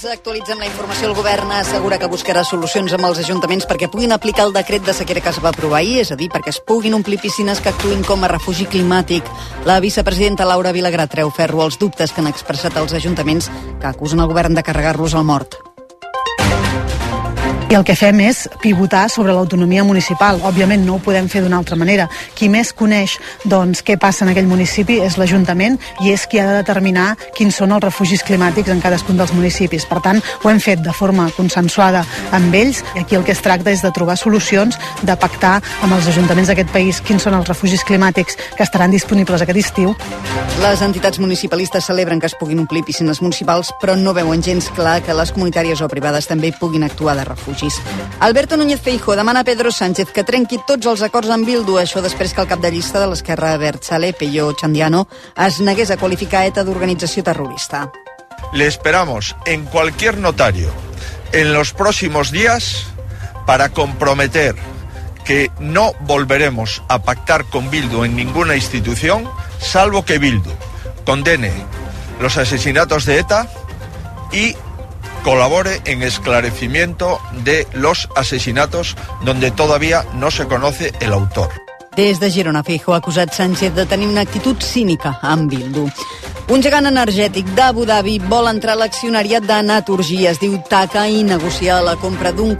actualitzem la informació. El govern assegura que buscarà solucions amb els ajuntaments perquè puguin aplicar el decret de sequera que es va aprovar ahir, és a dir, perquè es puguin omplir piscines que actuïn com a refugi climàtic. La vicepresidenta Laura Vilagrà treu ferro als dubtes que han expressat els ajuntaments que acusen el govern de carregar-los al mort. I el que fem és pivotar sobre l'autonomia municipal. Òbviament no ho podem fer d'una altra manera. Qui més coneix què passa en aquell municipi és l'Ajuntament i és qui ha de determinar quins són els refugis climàtics en cadascun dels municipis. Per tant, ho hem fet de forma consensuada amb ells i aquí el que es tracta és de trobar solucions, de pactar amb els ajuntaments d'aquest país quins són els refugis climàtics que estaran disponibles aquest estiu. Les entitats municipalistes celebren que es puguin omplir piscines municipals, però no veuen gens clar que les comunitàries o privades també puguin actuar de refugi. Alberto Núñez Feijóo demana a Pedro Sánchez que trenqui tots els acords amb Bildu, això després que el cap de llista de l'esquerra abertzale, Pello Chandiano, es negués a qualificar ETA d'organització terrorista. Le esperamos en cualquier notario en los próximos días para comprometer que no volveremos a pactar con Bildu en ninguna institución, salvo que Bildu condene los asesinatos de ETA y colabore en esclarecimiento de los asesinatos donde todavía no se conoce el autor. Des de Girona, Feijóo ha acusat Sánchez de tenir una actitud cínica amb Bildu. Un gegant energètic d'Abu Dhabi vol entrar a l'accionariat de Naturgy, es diu TAQA, i negociar la compra d'un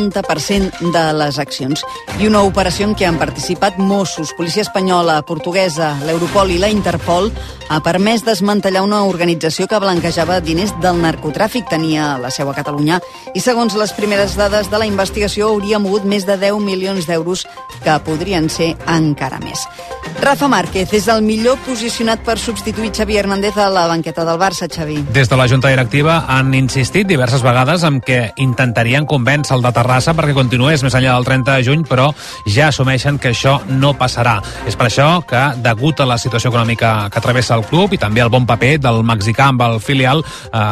40% de les accions. I una operació en què han participat Mossos, Policia Espanyola, Portuguesa, l'Europol i la Interpol ha permès desmantellar una organització que blanquejava diners del narcotràfic, tenia la seu a Catalunya, i segons les primeres dades de la investigació hauria mogut més de 10 milions d'euros, que podrien ser encara més. Rafa Márquez és el millor posicionat per substituir Xavi Hernández a la banqueta del Barça, Xavi. Des de la Junta Directiva han insistit diverses vegades en que intentarien convèncer el de Terrassa perquè continués més enllà del 30 de juny, però ja assumeixen que això no passarà. És per això que, degut a la situació econòmica que travessa el club i també el bon paper del mexicà amb el filial,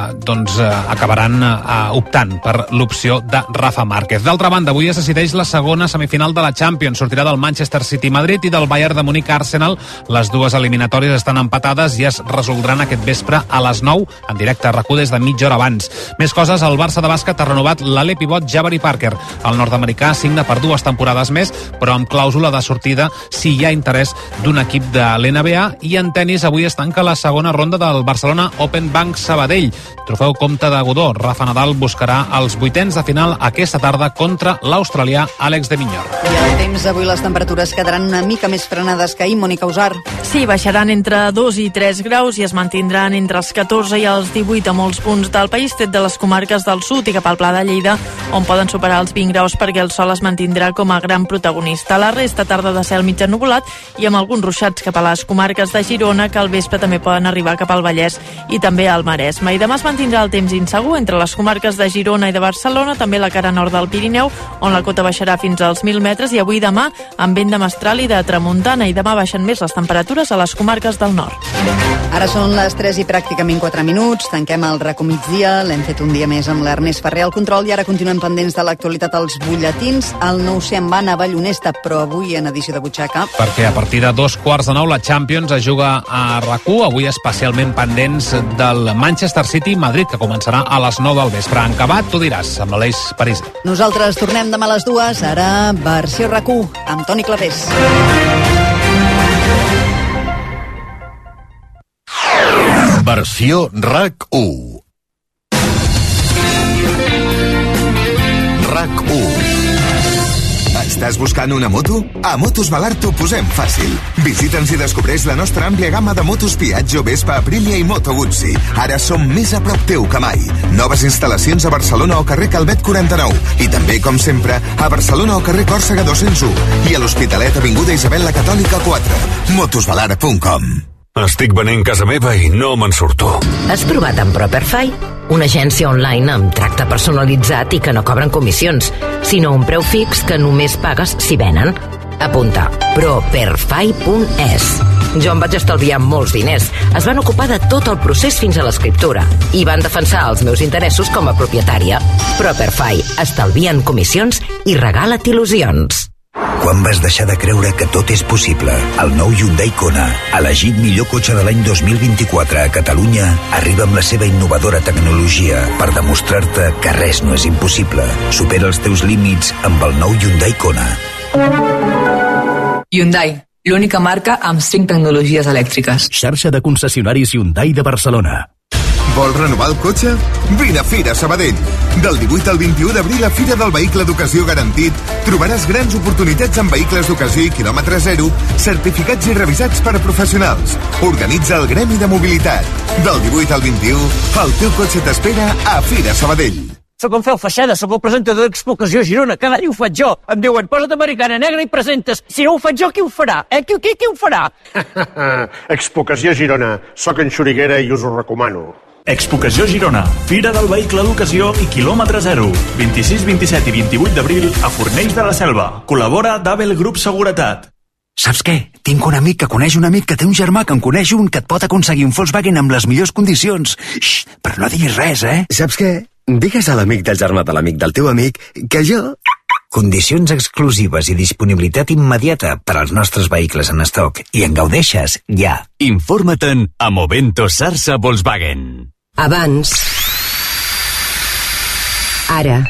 acabaran optant per l'opció de Rafa Márquez. D'altra banda, avui es decideix la segona semifinal de la Champions. Sortirà del Manchester City-Madrid i del Bayern de Múnich-Arsenal. Les dues eliminatòries estan empatades i es resoldran aquest vespre a les 9 en directe a RAC1 des de mitja hora abans. Més coses, el Barça de bàsquet ha renovat l'ale pivot Jabari Parker. El nord-americà signa per 2 temporades més, però amb clàusula de sortida si hi ha interès d'un equip de l'NBA. I en tenis avui es tanca la segona ronda del Barcelona Open Bank Sabadell. Trofeu Comte de Godó. Rafa Nadal buscarà els vuitens de final aquesta tarda contra l'australià Àlex de Minyol. I al temps, avui les temperatures quedaran una mica més frenades que ahir, Mònica Usar. Sí, baixaran entre 2 i 3 graus i es mantindran entre els 14 i els 18 a molts punts del país, tret de les comarques del sud i cap al Pla de Lleida, on poden superar els 20 graus perquè el sol es mantindrà com a gran protagonista. La resta, tarda de cel mig ennuvolat i amb alguns ruixats cap a les comarques de Girona, que al vespre també poden arribar cap al Vallès i també al Maresme. I demà es mantindrà el temps insegur entre les comarques de Girona i de Barcelona, també la cara nord del Pirineu, on la cota baixarà fins als 1.000 metres, i avui i demà amb vent de mestral i de tramuntana, i demà baixen més les temperatures a les comarques del nord. Ara són les 3 i pràcticament 4 minuts. Tanquem el RAC1 migdia. L'hem fet un dia més amb l'Ernest Ferrer al control i ara continuem pendents de l'actualitat als butlletins. El 9 en va a Ballonesta, però avui en edició de butxaca. Perquè a partir de 2:15 la Champions es juga a RAC1, avui especialment pendents del Manchester City-Madrid, que començarà a les 9 del vespre. En acabat, tu diràs, amb l'Aleix París. Nosaltres tornem demà a les 2, ara versió RAC1, amb Toni Clavés. Versió RAC1. RAC1. Estàs buscant una moto? A Motos Valar t'ho posem fàcil. Visita'ns i descobreix la nostra àmplia gamma de motos Piaggio, Vespa, Aprilia i Moto Guzzi. Ara som més a prop teu que mai. Noves instal·lacions a Barcelona o carrer Calvet 49. I també, com sempre, a Barcelona o carrer Còrsega 201. I a l'Hospitalet, avinguda Isabel la Catòlica 4. Motosvalar.com. Estic venent casa meva i no me'n surto. Has provat amb Properfy? Una agència online amb tracte personalitzat i que no cobren comissions, sinó un preu fix que només pagues si venen. Apunta, properfy.es. Jo em vaig estalviar molts diners. Es van ocupar de tot el procés fins a l'escriptura i van defensar els meus interessos com a propietària. Properfy. Estalvia en comissions i regala't il·lusions. Quan vas deixar de creure que tot és possible? El nou Hyundai Kona, elegit millor cotxe de l'any 2024 a Catalunya, arriba amb la seva innovadora tecnologia per demostrar-te que res no és impossible. Supera els teus límits amb el nou Hyundai Kona. Hyundai, l'única marca amb 5 tecnologies elèctriques. Xarxa de concessionaris Hyundai de Barcelona. Vols renovar el cotxe? Vine a Fira Sabadell. Del 18 al 21 d'abril a Fira del Vehicle d'Ocasió Garantit trobaràs grans oportunitats en vehicles d'ocasió i quilòmetre zero, certificats i revisats per a professionals. Organitza el Gremi de Mobilitat. Del 18 al 21, el teu cotxe t'espera a Fira Sabadell. Soc en Fel Feixada, soc el presentador d'Expo Ocasió Girona. Cada any ho faig jo. Em diuen, posa't americana negra i presentes. Si no ho faig jo, qui ho farà? Qui ho farà? Expo Ocasió Girona. Soc en Xuriguera i us ho recomano. Expo Ocasió Girona, Fira del Vehicle d'Ocasió i quilòmetre zero. 26, 27 i 28 d'abril a Fornells de la Selva. Col·labora Dabel Grup Seguretat. Saps què? Tinc un amic que coneix un amic que té un germà que en coneix un que et pot aconseguir un Volkswagen amb les millors condicions. Xxt, però no diguis res, eh? Saps què? Digues a l'amic del germà de l'amic del teu amic que jo... Condicions exclusives i disponibilitat immediata per als nostres vehicles en estoc i en gaudeixes ja. Informa-te'n a Movento Sarsa Volkswagen. Abans. Ara.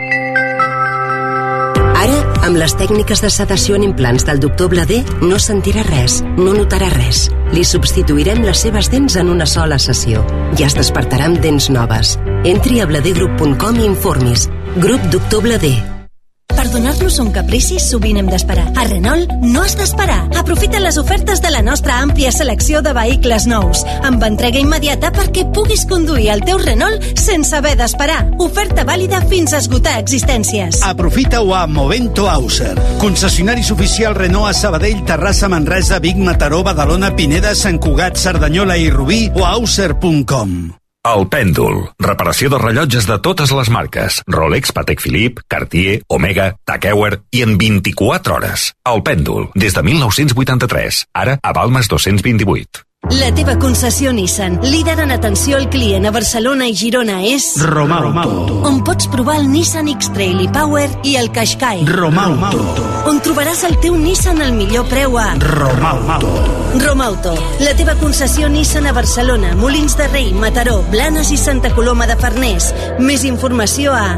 Ara, amb les tècniques de sedació en implants del doctor Bladé, no sentirà res, no notarà res. Li substituirem les seves dents en una sola sessió. Ja es despertarà amb dents noves. Entri a bladegroup.com i informis. Grup Doctor Bladé. Per donar-nos un caprici sovint hem d'esperar. A Renault no has d'esperar. Aprofita les ofertes de la nostra àmplia selecció de vehicles nous, amb entrega immediata perquè puguis conduir el teu Renault sense haver d'esperar. Oferta vàlida fins a esgotar existències. Aprofita-ho a Movento Auser. Concessionaris oficial Renault a Sabadell, Terrassa, Manresa, Vic, Mataró, Badalona, Pineda, Sant Cugat, Cerdanyola i Rubí o auser.com. El Pèndol. Reparació de rellotges de totes les marques. Rolex, Patek Philippe, Cartier, Omega, Tag Heuer i en 24 hores. El Pèndol. Des de 1983. Ara a Balmes 228. La teva concessió Nissan, líder en atenció al client a Barcelona i Girona, és Romauto. On pots provar el Nissan X-Trail i Power i el Qashqai. Romauto. On trobaràs el teu Nissan al millor preu a Romauto. Romauto, la teva concessió Nissan a Barcelona, Molins de Rei, Mataró, Blanes i Santa Coloma de Farners. Més informació a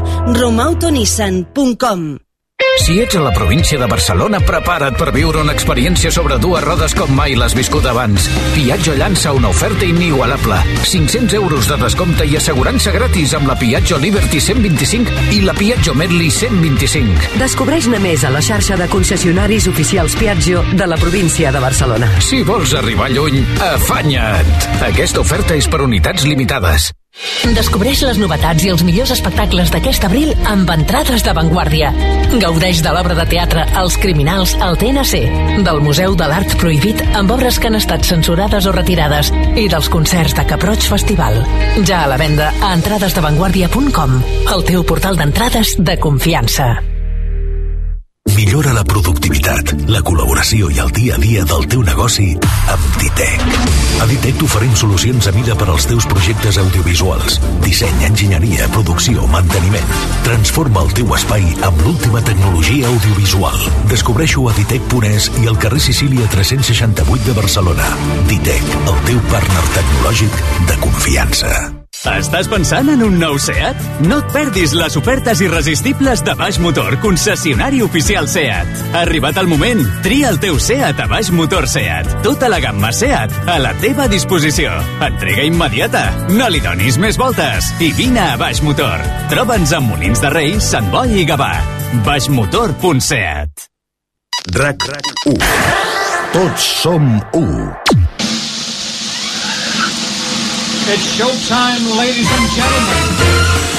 romautonissan.com. Si ets a la província de Barcelona, prepara't per viure una experiència sobre dues rodes com mai l'has viscut abans. Piaggio llança una oferta inigualable. 500 euros de descompte i assegurança gratis amb la Piaggio Liberty 125 i la Piaggio Medley 125. Descobreix-ne més a la xarxa de concessionaris oficials Piaggio de la província de Barcelona. Si vols arribar lluny, afanya't! Aquesta oferta és per unitats limitades. Descobreix les novetats i els millors espectacles d'aquest abril amb entrades d'avantguàrdia. Gaudeix de l'obra de teatre Els Criminals al TNC, del Museu de l'Art Prohibit amb obres que han estat censurades o retirades i dels concerts de Cap-roig Festival. Ja a la venda a entradesdavanguardia.com, el teu portal d'entrades de confiança. Millora la productivitat, la col·laboració i el dia a dia del teu negoci amb Ditec. A Ditec t'oferim solucions a mida per als teus projectes audiovisuals. Disseny, enginyeria, producció, manteniment. Transforma el teu espai amb l'última tecnologia audiovisual. Descobreixo a ditec.es i al carrer Sicília 368 de Barcelona. Ditec, el teu partner tecnològic de confiança. Estàs pensant en un nou SEAT? No et perdis les ofertes irresistibles de Baix Motor, concessionari oficial SEAT. Ha arribat el moment. Tria el teu SEAT a Baix Motor SEAT. Tota la gamma SEAT a la teva disposició. Entrega immediata. No li donis més voltes. I vine a Baix Motor. Troba'ns a Molins de Rei, Sant Boi i Gavà. baixmotor.seat. RAC1. Tots som u. It's showtime, ladies and gentlemen.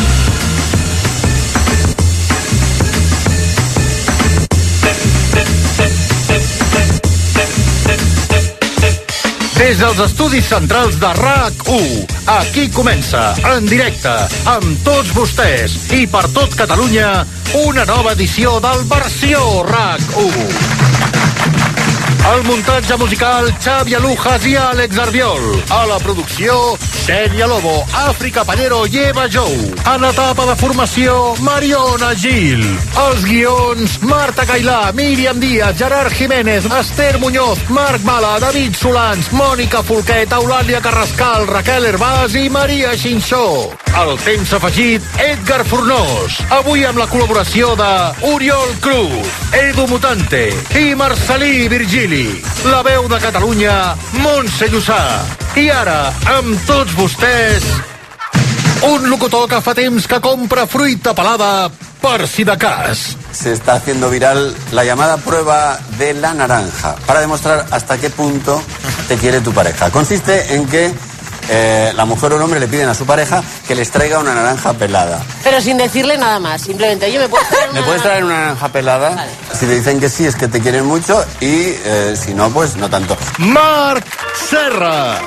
Des dels estudis centrals de RAC1, aquí comença, en directe, amb tots vostès i per tot Catalunya, una nova edició del Versió RAC1. Al muntatge musical, Xavi Alujas i Àlex Arbiol. A la producció, Xènia Lobo, Àfrica Pallero i Eva Jou. En etapa de formació, Mariona Gil. Els guions, Marta Cailà, Míriam Díaz, Gerard Jiménez, Esther Muñoz, Marc Mala, David Solans, Mònica Folquet, Eulàlia Carrascal, Raquel Herbàs i Maria Xinxó. El temps afegit, Edgar Fornós. Avui amb la col·laboració de Oriol Cruz, Edu Mutante i Marcelí Virgili. La veu de Catalunya, Montse Llussà. I ara, amb tots vostès, un locutor que fa temps que compra fruita pelada per si de cas. Se está haciendo viral la llamada prueba de la naranja para demostrar hasta qué punto te quiere tu pareja. Consiste en que la mujer o el hombre le piden a su pareja que les traiga una naranja pelada. Pero sin decirle nada más, simplemente, oye, ¿me puedes traer una... ¿Me puedes traer una naranja pelada? Vale. Si te dicen que sí, es que te quieren mucho y si no, pues no tanto. Marc Serra.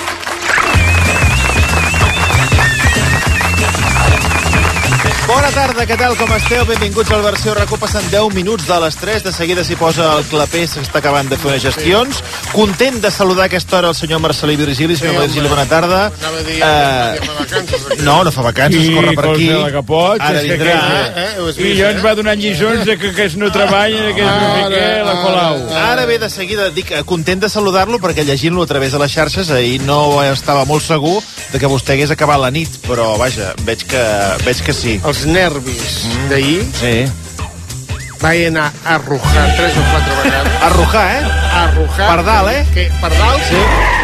Bona tarda, què tal, com esteu? Benvinguts al versió RAC1. Passen 10 minuts de les 3. De seguida s'hi posa el clapé, s'està acabant de fer unes gestions. Sí. Content de saludar a aquesta hora el senyor Marcelí Virgili. Senyor Virgili, bona tarda. Anava a dir, no fa vacances, corre per aquí. Que pots, ara vindrà. I jo ens va donant lliçons de que aquests no treballen, aquests no sé què, la Colau. Ara ve de seguida, dic, content de saludar-lo, perquè llegint-lo a través de les xarxes, ahir no estava molt segur de que vostè hagués acabat la nit, però vaja, veig que sí. Els nervis d'ahir vaig anar a arrojar 3 o 4 vegades. Arrojar, Arrojar. Per dalt, Per dalt. Sí.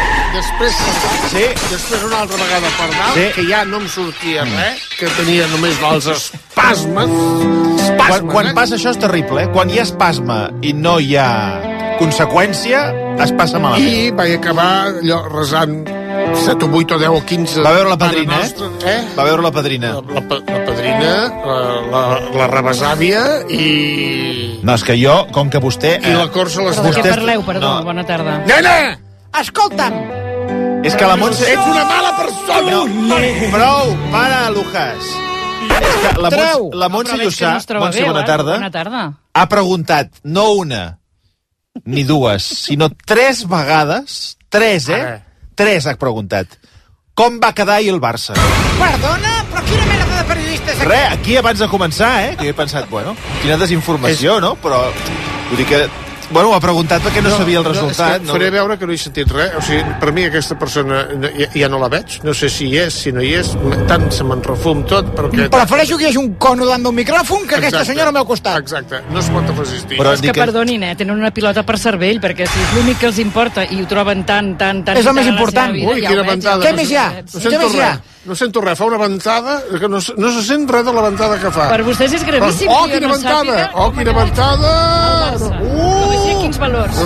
Després una altra vegada per dalt, que ja no em sortia res, que tenia només els espasmes. Quan passa això és terrible, Quan hi ha espasme i no hi ha conseqüència, es passa malament. I vaig acabar allò resant 7 o 8 o 10 o 15... Va veure la padrina, Va veure la padrina. La padrina, la rebesàvia i... No, és que jo, com que vostè... I la Corsa les... De què parleu, perdó? Bona tarda. Nena! Escolta'm! És que la Montse... Ets una mala persona! Prou! Para, Lucas! És que la Montse Llussà, Montse, bona tarda, ha preguntat, no una, ni dues, sinó 3 vegades, 3, 3 ha preguntat. Com va quedar ahir el Barça? Perdona, però quina mena de periodista és aquí? Aquí abans de començar, que he pensat, bueno, quina desinformació, no? Però, vull dir que... Bueno, ho ha preguntat perquè no sabia el resultat. És que faré veure que no he sentit res. O sigui, per mi aquesta persona ja no la veig. No sé si hi és, si no hi és. Tant se me'n refum tot, perquè... Prefereixo que hi hagi un cono davant d'un micròfon que aquesta senyora al meu costat. Exacte, no es pot resistir. Però és que perdonin, tenen una pilota per cervell, perquè si és l'únic que els importa i ho troben tan... És el més important. Ui, quina ventada. Què més hi ha? No sento res, fa una ventada que no se sent res de la ventada que fa. Per vostès és gravíssim que jo no sàpiga... Oh, quina ventada! No sé quins valors.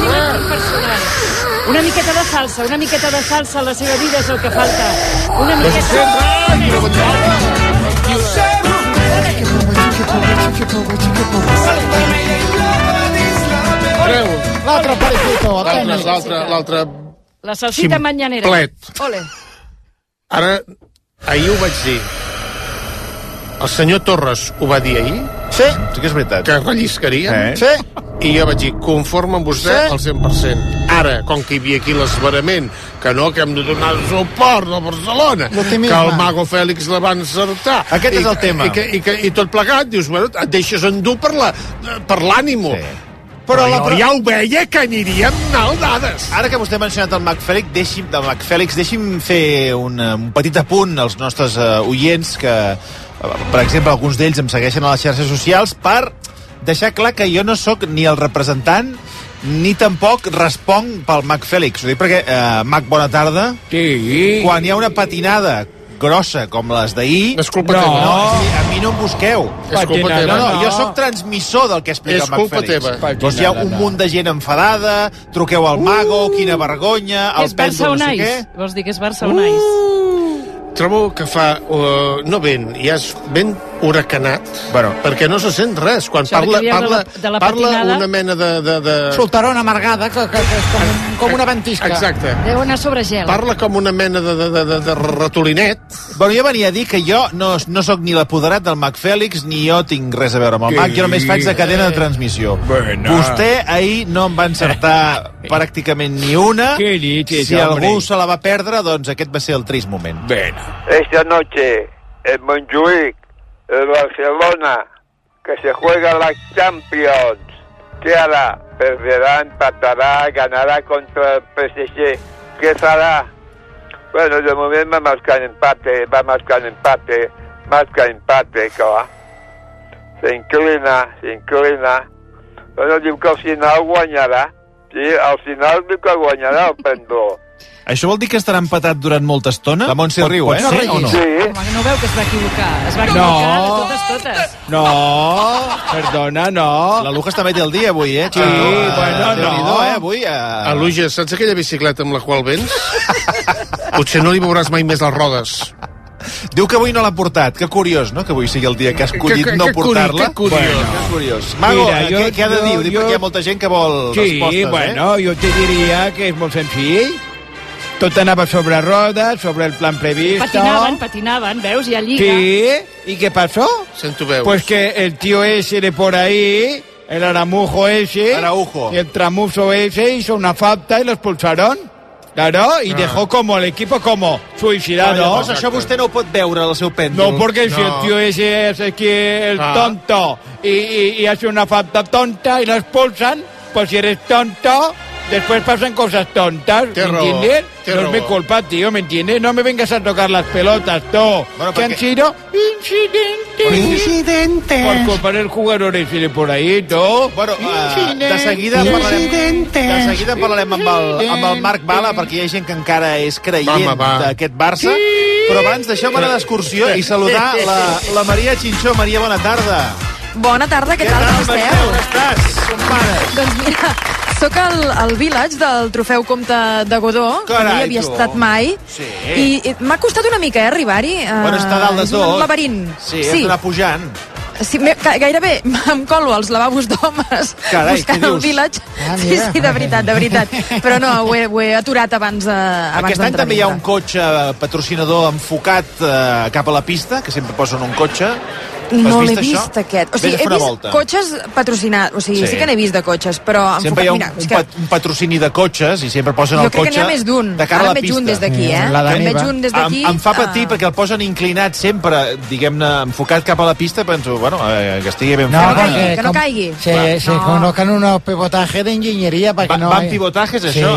Una miqueta de salsa, la seva vida és el que falta. Una miqueta... L'altre parejito. L'altre... La salsita mañanera. Ole. Ara, ahir ho vaig dir. El senyor Torres ho va dir ahir. Sí que és veritat. Que relliscaria. Sí. I jo vaig dir, conforme amb vostè al 100%. Ara, com que hi havia aquí l'esverament, que hem de donar suport a Barcelona, que el Mago Fèlix la va encertar. Aquest és el tema. I tot plegat, dius, bueno, et deixes endur per l'ànimo. Sí. Però ja ho veia que aniríem naldades. Ara que vostè ha mencionat el Mac Fèlix, deixi'm fer un petit apunt als nostres oients que, per exemple, alguns d'ells em segueixen a les xarxes socials per deixar clar que jo no sóc ni el representant ni tampoc responc pel Mac Fèlix. Ho dic perquè, Mac, bona tarda. Sí. Quan hi ha una patinada grossa com les d'ahir, és culpa teva. A mi no em busqueu. És culpa teva. No, jo sóc transmissor del que explica el Mac Fèlix. És culpa teva. Doncs hi ha un munt de gent enfadada, truqueu al Mago, quina vergonya, el pèndol, no sé què. Vols dir que és Barça o Nice? Trobo que fa... no vent, ja és vent huracanat, perquè no se sent res. Quan parla una mena de... Solterona amargada, que és com una ventisca. Exacte. Deu anar sobre gel. Parla com una mena de ratolinet. Bueno, jo venia a dir que jo no sóc ni l'apoderat del Mac Fèlix, ni jo tinc res a veure amb el Mac, jo només faig de cadena de transmissió. Vostè ahir no em va encertar pràcticament ni una. Si algú se la va perdre, doncs aquest va ser el trist moment. Esta noche, en Montjuïc, el Barcelona, que se juega la Champions, ¿qué hará? Perderá, empatará, ganará contra el PSG. ¿Qué hará? Bueno, de momento va a marcar empate, clar. Se inclina. Bueno, diu que al final guanyarà. Sí, al final diu que guanyarà el Pèndol. Això vol dir que estarà empatat durant molta estona? La Montse riu, Pot ser o no? Sí. Home, no veu que es va equivocar? Es va equivocar de totes. No, perdona, no. La Luja està bé el dia avui, Sí, bueno, no. Avui... Aluja, saps aquella bicicleta amb la qual vens? Potser no li veuràs mai més les rodes. Diu que avui no l'ha portat. Que curiós, no?, que avui sigui el dia que ha escollit no portar-la. Que curiós. Mago, què ha de dir? Perquè hi ha molta gent que vol respostes, Sí, bueno, jo te diria que és molt senzill. Tot anava sobre rodes, sobre el plan previsto. Patinaban, veus? I allí... Sí, ¿y qué pasó? Sento veus. Pues que el tío ese de por ahí, el aramujo ese, el tramuso ese, hizo una falta y lo expulsaron. Claro, y dejó como el equipo como suicidado. Llavors això vostè no ho pot veure al seu pèndol. No, porque si el tío ese es aquí el tonto y hace una falta tonta y lo expulsan, pues si eres tonto... Después pasan cosas tontas, ¿me entiendes? No es mi culpa, tío, ¿me entiendes? No me vengas a tocar las pelotas, tú. Bueno, que han sido incidentes. Por culpa del jugador ese de por ahí, tú. Bueno, de seguida parlarem amb el Marc Bala, perquè hi ha gent que encara és creient d'aquest Barça. Però abans deixeu-me anar d'excursió i saludar la Maria Xinxó. Maria, bona tarda. Bona tarda, què tal? Com esteu? Com estàs? Com pares? Doncs mira, sóc al Village del Trofeu Comte de Godó, que no hi havia estat mai, i m'ha costat una mica arribar-hi. Bueno, està dalt de tot. És un laberint. Sí, has d'anar pujant. Sí, gairebé em colo als lavabos d'homes buscant el Village. Sí, de veritat. Però no, ho he aturat abans d'entrar. Aquest any també hi ha un cotxe patrocinador enfocat cap a la pista, que sempre posen un cotxe. No l'he vist, aquest. O sigui, he vist cotxes patrocinats. O sigui, sí que n'he vist de cotxes, però... Sempre hi ha un patrocini de cotxes i sempre posen el cotxe... Jo crec que n'hi ha més d'un. Ara en veig un des d'aquí, En veig un des d'aquí. Em fa patir perquè el posen inclinat sempre, diguem-ne, enfocat cap a la pista, penso, bueno, que estigui ben fet. Que no caigui. Se conozcan unos pivotajes de enginyeria perquè no... Van pivotajes, això?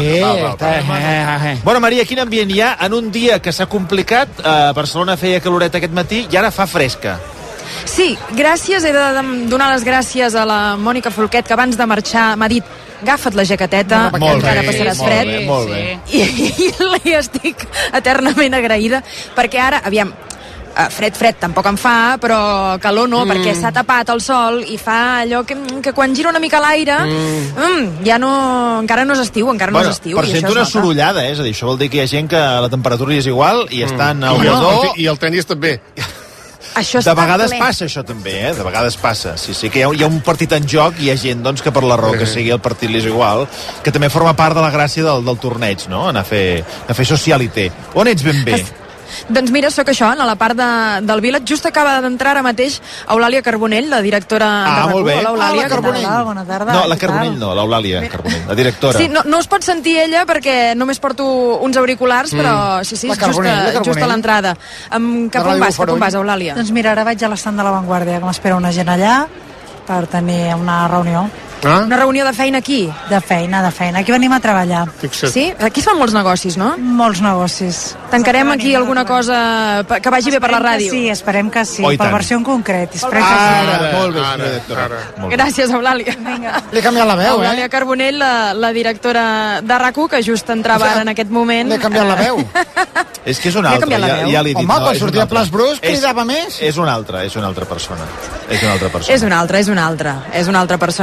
Sí. Bueno, Maria, quin ambient hi ha en un dia que s'ha complicat? A Barcelona feia caloret aquest matí i ara fa fresca. Sí, gràcies, he de donar les gràcies a la Mònica Folquet, que abans de marxar m'ha dit agafa't la jaqueteta, que encara passaràs fred. Molt bé. I li estic eternament agraïda, perquè ara, aviam, fred tampoc em fa, però calor no, perquè s'ha tapat el sol i fa allò que quan gira una mica l'aire ja no, encara no és estiu, Per sent una sorollada, és a dir, això vol dir que hi ha gent que la temperatura és igual i estan al Godó. I el tenis també. De vegades passa això també, de vegades passa. Sí, que hi ha un partit en joc i hi ha gent doncs, que per la raó que sigui el partit li és igual, que també forma part de la gràcia del torneig, no? Anar a fer socialité. On ets ben bé? Doncs mira, sóc això, a la part del Village. Just acaba d'entrar ara mateix Eulàlia Carbonell, la directora de RAC1. Molt bé. Hola, Eulàlia. Bona tarda. No, la Carbonell no, l'Eulàlia Carbonell, la directora. Sí, no es pot sentir ella perquè només porto uns auriculars, però sí, just a l'entrada. Cap on vas, Eulàlia? Doncs mira, ara vaig a l'estand de La Vanguardia, que m'espera una gent allà per tenir una reunió. Una reunió de feina aquí? De feina. Aquí venim a treballar. Sí? Aquí es fan molts negocis, no? Molts negocis. Tancarem aquí alguna cosa que vagi bé per la ràdio? Sí, esperem que sí, per versió en concret. Molt bé, senyora directora. Gràcies, Eulàlia. Li he canviat la veu, Eulàlia Carbonell, la directora de RAC1, que just entrava ara en aquest moment. Li he canviat la veu. És que és una altra, ja l'he dit. Home, quan sortia a Plas Brus cridava més. És una altra persona. És una altra persona. I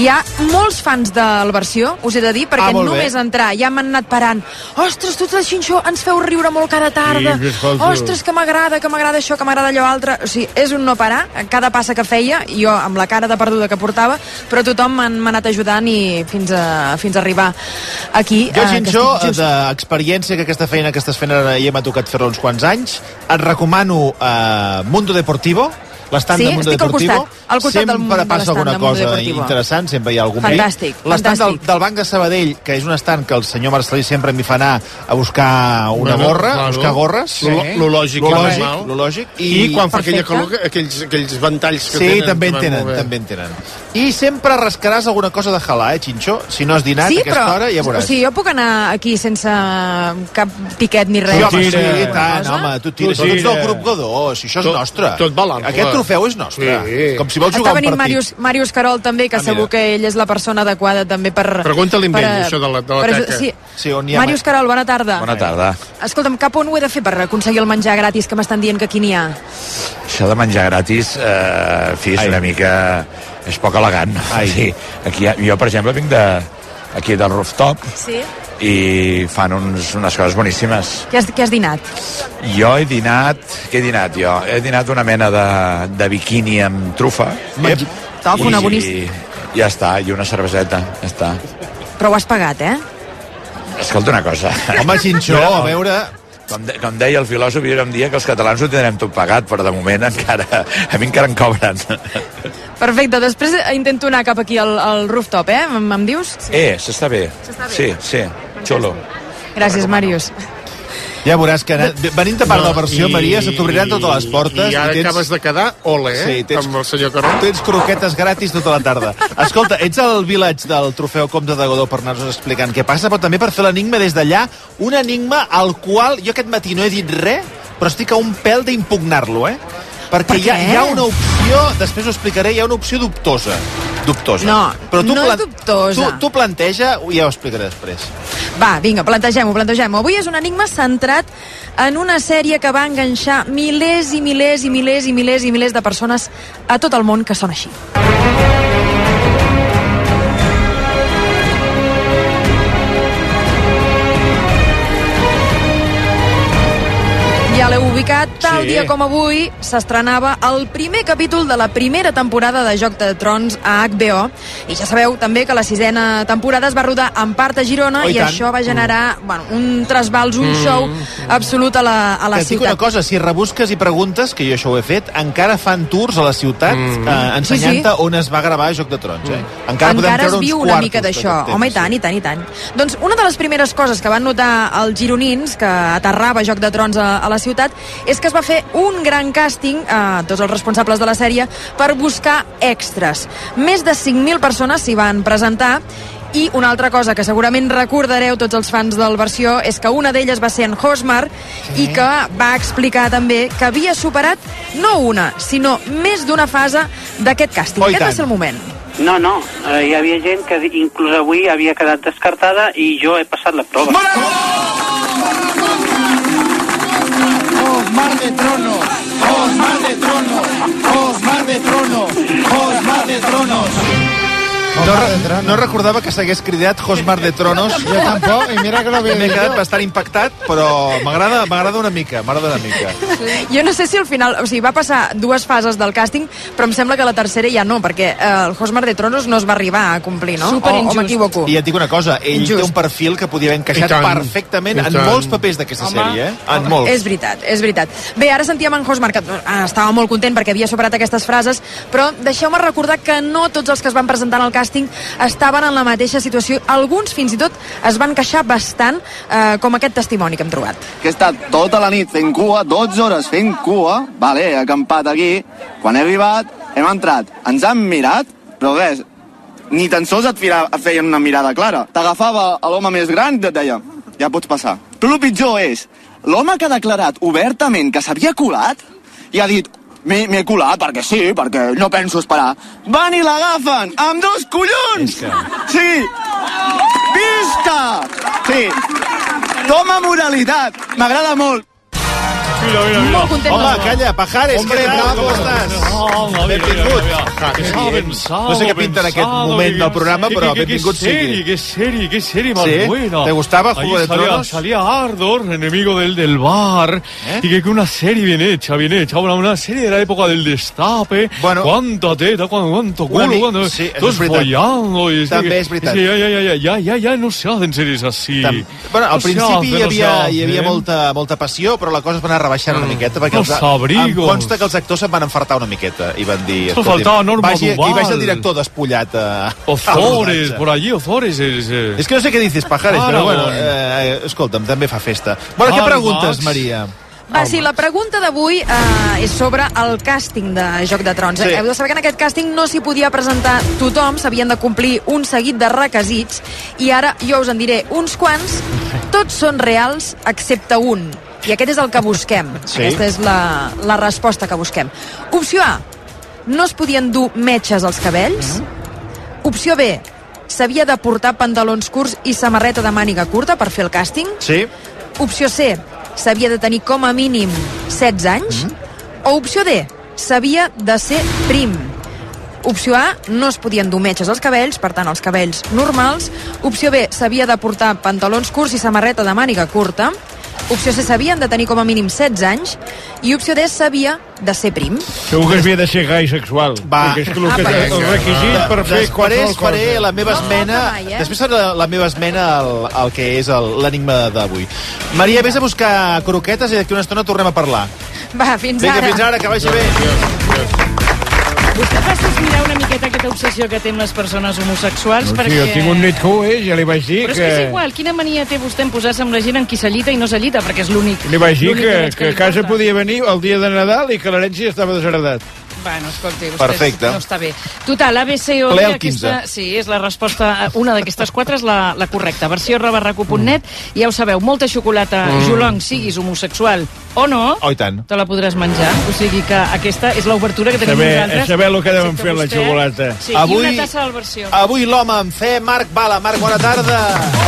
Hi ha molts fans del versió, us he de dir, perquè només entrar ja m'han anat parant. Ostres, tu, Xinxó, ens feu riure molt cada tarda. Ostres, que m'agrada això, que m'agrada allò altre. O sigui, és un no parar, cada passa que feia, jo amb la cara de perduda que portava, però tothom m'ha anat ajudant i fins a arribar aquí. Jo, Xinxó, d'experiència que aquesta feina que estàs fent ara ja m'ha tocat fer-la uns quants anys, et recomano Mundo Deportivo, l'estant de Mundo Deportivo. Al costat sempre passa alguna cosa interessant, sempre hi ha algun fantàstic, l'estant del Banc de Sabadell, que és un estant que el senyor Marcelí sempre m'hi fa anar a buscar una gorra, a buscar gorres. Lo lògic. I quan fa aquella calor, aquells ventalls que tenen. Sí, també en tenen. I sempre rascaràs alguna cosa de halà, Xinxó? Si no has dinat a aquesta hora, ja veuràs. O sigui, jo puc anar aquí sense cap tiquet ni res. Sí, tant, home, tu tires. Tu ets del grup Godó, si això és nostre. Aquest trofeu és nostre. Com si vols jugar un partit. Està venint Màrius Carol també, que segur que ell és la persona adequada també per... Pregunta-li amb ell, això de la teca. Sí, Màrius Carol, bona tarda. Bona tarda. Escolta'm, cap on ho he de fer per aconseguir el menjar gratis que m'estan dient que aquí n'hi ha? Això de menjar gratis, és una mica... és poc elegant. Sí, aquí, jo, per exemple, vinc aquí del rooftop i fan unes coses boníssimes. Què has dinat? Jo he dinat... Què he dinat jo? He dinat una mena de biquini amb trufa. Una boníssima. Ja està, i una cerveseta, ja està. Però ho has pagat, Escolta una cosa. Home, Xinxó, a veure... Com deia el filòsof, hi haurà un dia que els catalans ho tindrem tot pagat, però de moment encara, a mi encara em cobren. Perfecte, després intento anar cap aquí al rooftop, em dius? S'està bé. Sí, xulo. Gràcies, Màrius. Ja veuràs que venint a part de la versió, Maria, se t'obriran totes les portes. I ara acabes de quedar, amb el senyor Carol. Tens croquetes gratis tota la tarda. Escolta, ets al village del trofeu Comte de Godó per anar-nos explicant què passa, però també per fer l'enigma des d'allà, un enigma al qual jo aquest matí no he dit res, però estic a un pèl d'impugnar-lo, perquè hi ha una opció, després ho explicaré, hi ha una opció dubtosa. No, però no és dubtosa. Tu planteja, ja ho explicaré després. Va, vinga, plantegem-ho. Avui és un enigma centrat en una sèrie que va enganxar milers i milers i milers i milers i milers de persones a tot el món que són així. Ja l'heu ubicat, tal dia com avui s'estrenava el primer capítol de la primera temporada de Joc de Trons a HBO, i ja sabeu també que la 6a temporada es va rodar en part a Girona i això va generar un trasbals, un show absolut a la ciutat. Et dic una cosa, si rebusques i preguntes, que jo això ho he fet, encara fan tours a la ciutat ensenyant-te on es va gravar Joc de Trons. Encara es viu una mica d'això. Home, i tant. Doncs una de les primeres coses que van notar els gironins que aterrava Joc de Trons a la ciutat és que es va fer un gran càsting a tots els responsables de la sèrie per buscar extras. Més de 5.000 persones s'hi van presentar. I una altra cosa que segurament recordareu tots els fans del versió és que una d'elles va ser en Hosmar i que va explicar també que havia superat no una, sinó més d'una fase d'aquest càsting. Aquest va ser el moment. No, hi havia gent que inclús avui havia quedat descartada i jo he passat la prova. Mar de tronos, Mar de tronos, Mar de tronos, Mar de tronos. No recordava que s'hagués cridat Hosmar de Tronos. Jo tampoc, i mira que no havia dit. M'he quedat bastant impactat, però m'agrada una mica. Jo no sé si al final, o sigui, va passar 2 fases del càsting, però em sembla que la tercera ja no, perquè el Hosmar de Tronos no es va arribar a complir, no? O m'equivoco? I et dic una cosa, ell té un perfil que podia haver encaixat perfectament en molts papers d'aquesta sèrie, En molts. És veritat. Bé, ara sentíem en Hosmar que estava molt content perquè havia superat aquestes frases, però deixeu-me recordar que no tots els que es van presentar en el càsting estaven en la mateixa situació. Alguns fins i tot es van queixar bastant, com aquest testimoni que hem trobat. Que he estat tota la nit fent cua, 12 hores fent cua, he acampat aquí, quan he arribat hem entrat, ens han mirat, però res, ni tan sols et feien una mirada clara. T'agafava l'home més gran i et deia, ja pots passar. Però el pitjor és, l'home que ha declarat obertament que s'havia colat i ha dit, m'he colat perquè sí, perquè no penso esperar. Van i l'agafen amb 2 collons! Sí! Visca! Sí! Toma moralitat! M'agrada molt! Molt content. Home, calla, Pajares, Hombre, bravo, com estàs? Benvingut. No sé què pinta en aquest moment del programa, però benvingut sigui. Qué serie más buena. ¿Te gustaba Juego de Tronos? Salía Ardor, enemigo del bar, y que una serie bien hecha, una serie de la época del destape, cuánta teta, cuánto culo, todos follando. També és veritat. Ja no se hacen series así. Bueno, al principi hi havia molta passió, però la cosa es va anar rebaixant una miqueta, perquè em consta que els actors se'n van enfartar una miqueta i van dir... Faltava Norma Duval. Aquí baix el director despullat. Ozores, por allí, Ozores. És que no sé què dices, Pajares, però bueno, escolta'm, també fa festa. Bueno, què preguntes, Maria? Sí, la pregunta d'avui és sobre el càsting de Joc de Trons. Heu de saber que en aquest càsting no s'hi podia presentar tothom, s'havien de complir un seguit de requisits, i ara jo us en diré uns quants. Tots són reals, excepte un. I aquest és el que busquem. Aquesta és la resposta que busquem. Opció A, no es podien dur metges als cabells. Opció B, s'havia de portar pantalons curts i samarreta de màniga curta per fer el càsting. Opció C, s'havia de tenir com a mínim 16 anys. O opció D, s'havia de ser prim. Opció A, no es podien dur metges als cabells, per tant, els cabells normals. Opció B, s'havia de portar pantalons curts i samarreta de màniga curta. Opció C, s'havien de tenir com a mínim 16 anys. I opció D, s'havia de ser prim. Segur que havia de ser gai sexual. És el requisit per fer qualsevol cosa. Faré la meva esmena. Després faré la meva esmena al que és l'enigma d'avui. Maria, vés a buscar croquetes i d'aquí una estona tornem a parlar. Va, fins ara. Vinga, fins ara, que vagi bé. Vostè fa sospirar una miqueta aquesta obsessió que té amb les persones homosexuals, perquè... Jo tinc un net que ho és, ja li vaig dir que... Però és igual, quina mania té vostè en posar-se amb la gent en qui s'allita i no s'allita, perquè és l'únic... Li vaig dir que a casa podia venir el dia de Nadal i que l'herència estava desheredat. Bueno, escolti, perfecte. No està bé. Total, ABC o ple el 15. Sí, és la resposta, una d'aquestes quatre és la correcta. Versió@racu.net, i ja ho sabeu, molta xocolata, Jolong, siguis homosexual o no, i tant, te la podràs menjar. O sigui que aquesta és l'obertura que tenim nosaltres. Saber el que devem fer amb la xocolata. Sí, i una tassa del Versió. Avui l'home en fe, Marc Bala. Marc, bona tarda.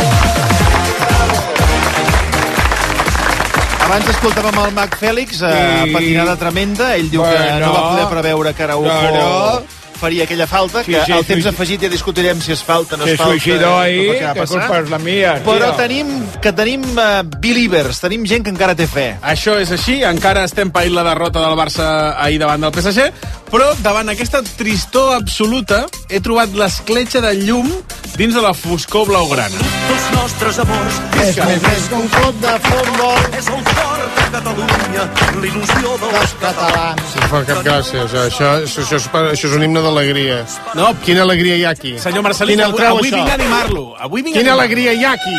Abans escoltàvem el Mac Fèlix, patinada tremenda. Ell diu que no va poder preveure que Araujo faria aquella falta, que el temps afegit ja discutirem si es falta o no es falta. Se suïcidó ahir, que culpa és la mia. Però tenim believers, tenim gent que encara té fe. Això és així, encara estem paint la derrota del Barça ahir davant del PSG, però davant aquesta tristor absoluta he trobat l'escletxa de llum dins de la foscor blaugrana. Els nostres amors és més que un club de futbol, és el cor de Catalunya, l'il·lusió dels catalans. Si fa cap gràcia, això és un himne d'alegria. No, quina alegria hi ha aquí? Senyor Marcelí, avui vinc a animar-lo. Quina alegria hi ha aquí?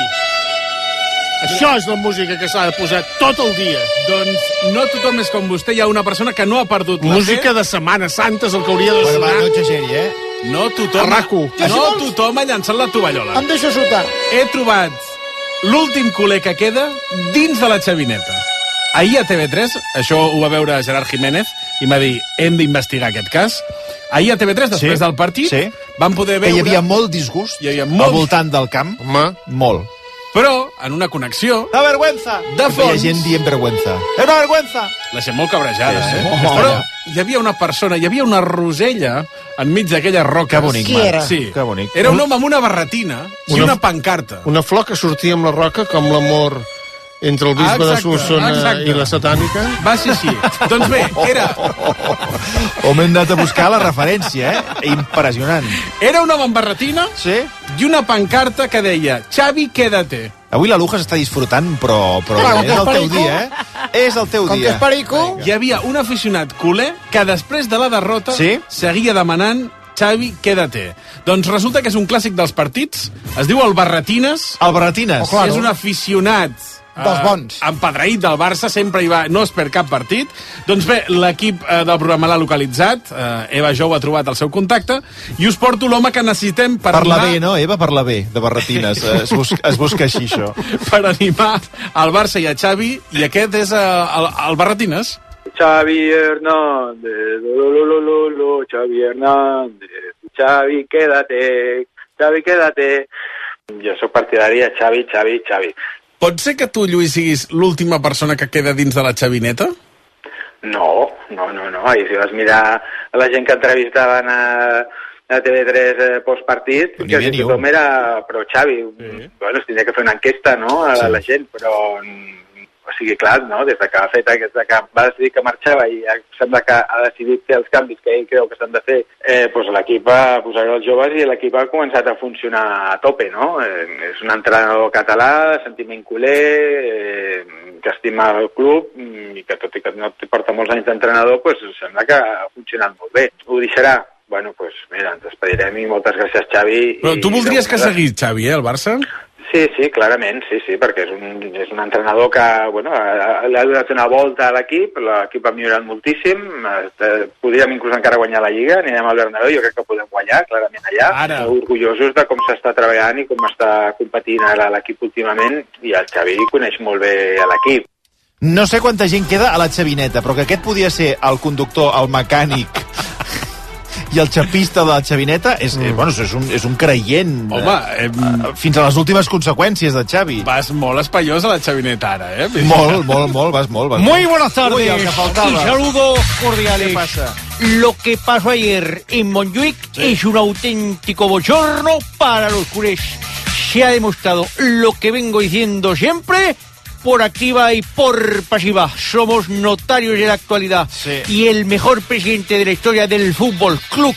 Això és la música que s'ha de posar tot el dia. Doncs no tothom és com vostè. Hi ha una persona que no ha perdut la fe. Música de Setmana Santa és el que hauria de sonar. No exageri, No tothom ha llançat la tovallola. Em deixo sotar. He trobat l'últim culer que queda dins de la xavineta. Ahir a TV3, això ho va veure Gerard Jiménez, i m'ha dit, hem d'investigar aquest cas. Ahir a TV3, després del partit, vam poder veure... Que hi havia molt disgust al voltant del camp. Molt. Però, en una connexió... La vergüenza! De fons... Hi ha gent dient vergüenza. És una vergüenza! La gent molt cabrejada, Però hi havia una persona, hi havia una rosella enmig d'aquelles roques. Que bonic, Qui era? Sí. Que bonic. Era un home amb una barretina i una pancarta. Una flor que sortia amb la roca com l'amor entre el bisbe de Solsona i la satànica. Va ser així. Doncs bé, era... Home, hem anat a buscar la referència, Impressionant. Era un home amb barretina i una pancarta que deia Xavi, quédate. Avui la Luja s'està disfrutant, però és el teu dia, És el teu dia. Com que és perico... Hi havia un aficionat culer que després de la derrota seguia demanant Xavi, quédate. Doncs resulta que és un clàssic dels partits, es diu el Barretines. El Barretines. És un aficionat dels bons. Empadreït del Barça, sempre hi va, no es perd cap partit. Doncs bé, l'equip del programa l'ha localitzat, Eva Jou ha trobat el seu contacte, i us porto l'home que necessitem per animar... Per la B, no? Eva, per la B, de Barretines. Es busca així, això. Per animar el Barça i a Xavi, i aquest és el Barretines. Xavi Hernández, Xavi Hernández, Xavi, quédate, Xavi, quédate. Jo soc partidari de Xavi. Pot ser que tu, Lluís, siguis l'última persona que queda dins de la xavineta? No. Ahir si vas mirar la gent que entrevistaven a TV3 postpartit, que tothom era pro Xavi. Bueno, es tindria que fer una enquesta, no?, a la gent, però... O sigui, clar, no? Des que va decidir que marxava i sembla que ha decidit fer els canvis que ell creu que s'han de fer, doncs l'equip va posar els joves i l'equip ha començat a funcionar a tope, no? És un entrenador català, sentiment culer, que estima el club i que tot i que no porta molts anys d'entrenador, doncs sembla que ha funcionat molt bé. Ho deixarà? Bueno, doncs mira, ens despedirem i moltes gràcies, Xavi. Però tu voldries que seguís Xavi, el Barça? Sí, clarament, sí, perquè és un entrenador que, bueno, ha donat una volta a l'equip ha millorat moltíssim, podríem inclús encara guanyar la Lliga, anirem al Bernabéu, jo crec que podem guanyar clarament allà, orgullosos de com s'està treballant i com està competint ara l'equip últimament, i el Xavi coneix molt bé l'equip. No sé quanta gent queda a la xavineta, però que aquest podia ser el conductor, el mecànic i el xapista de la xavineta és un creient. Home, fins a les últimes conseqüències de Xavi. Vas molt espaiós a la xavineta ara, Molt, vas molt. Muy buenas tardes y saludos cordiales. ¿Qué pasa? Lo que pasó ayer en Montjuic es un auténtico bochorno para los culés. Se ha demostrado lo que vengo diciendo siempre, por activa y por pasiva. Somos notarios de la actualidad. Sí. Y el mejor presidente de la historia del Fútbol Club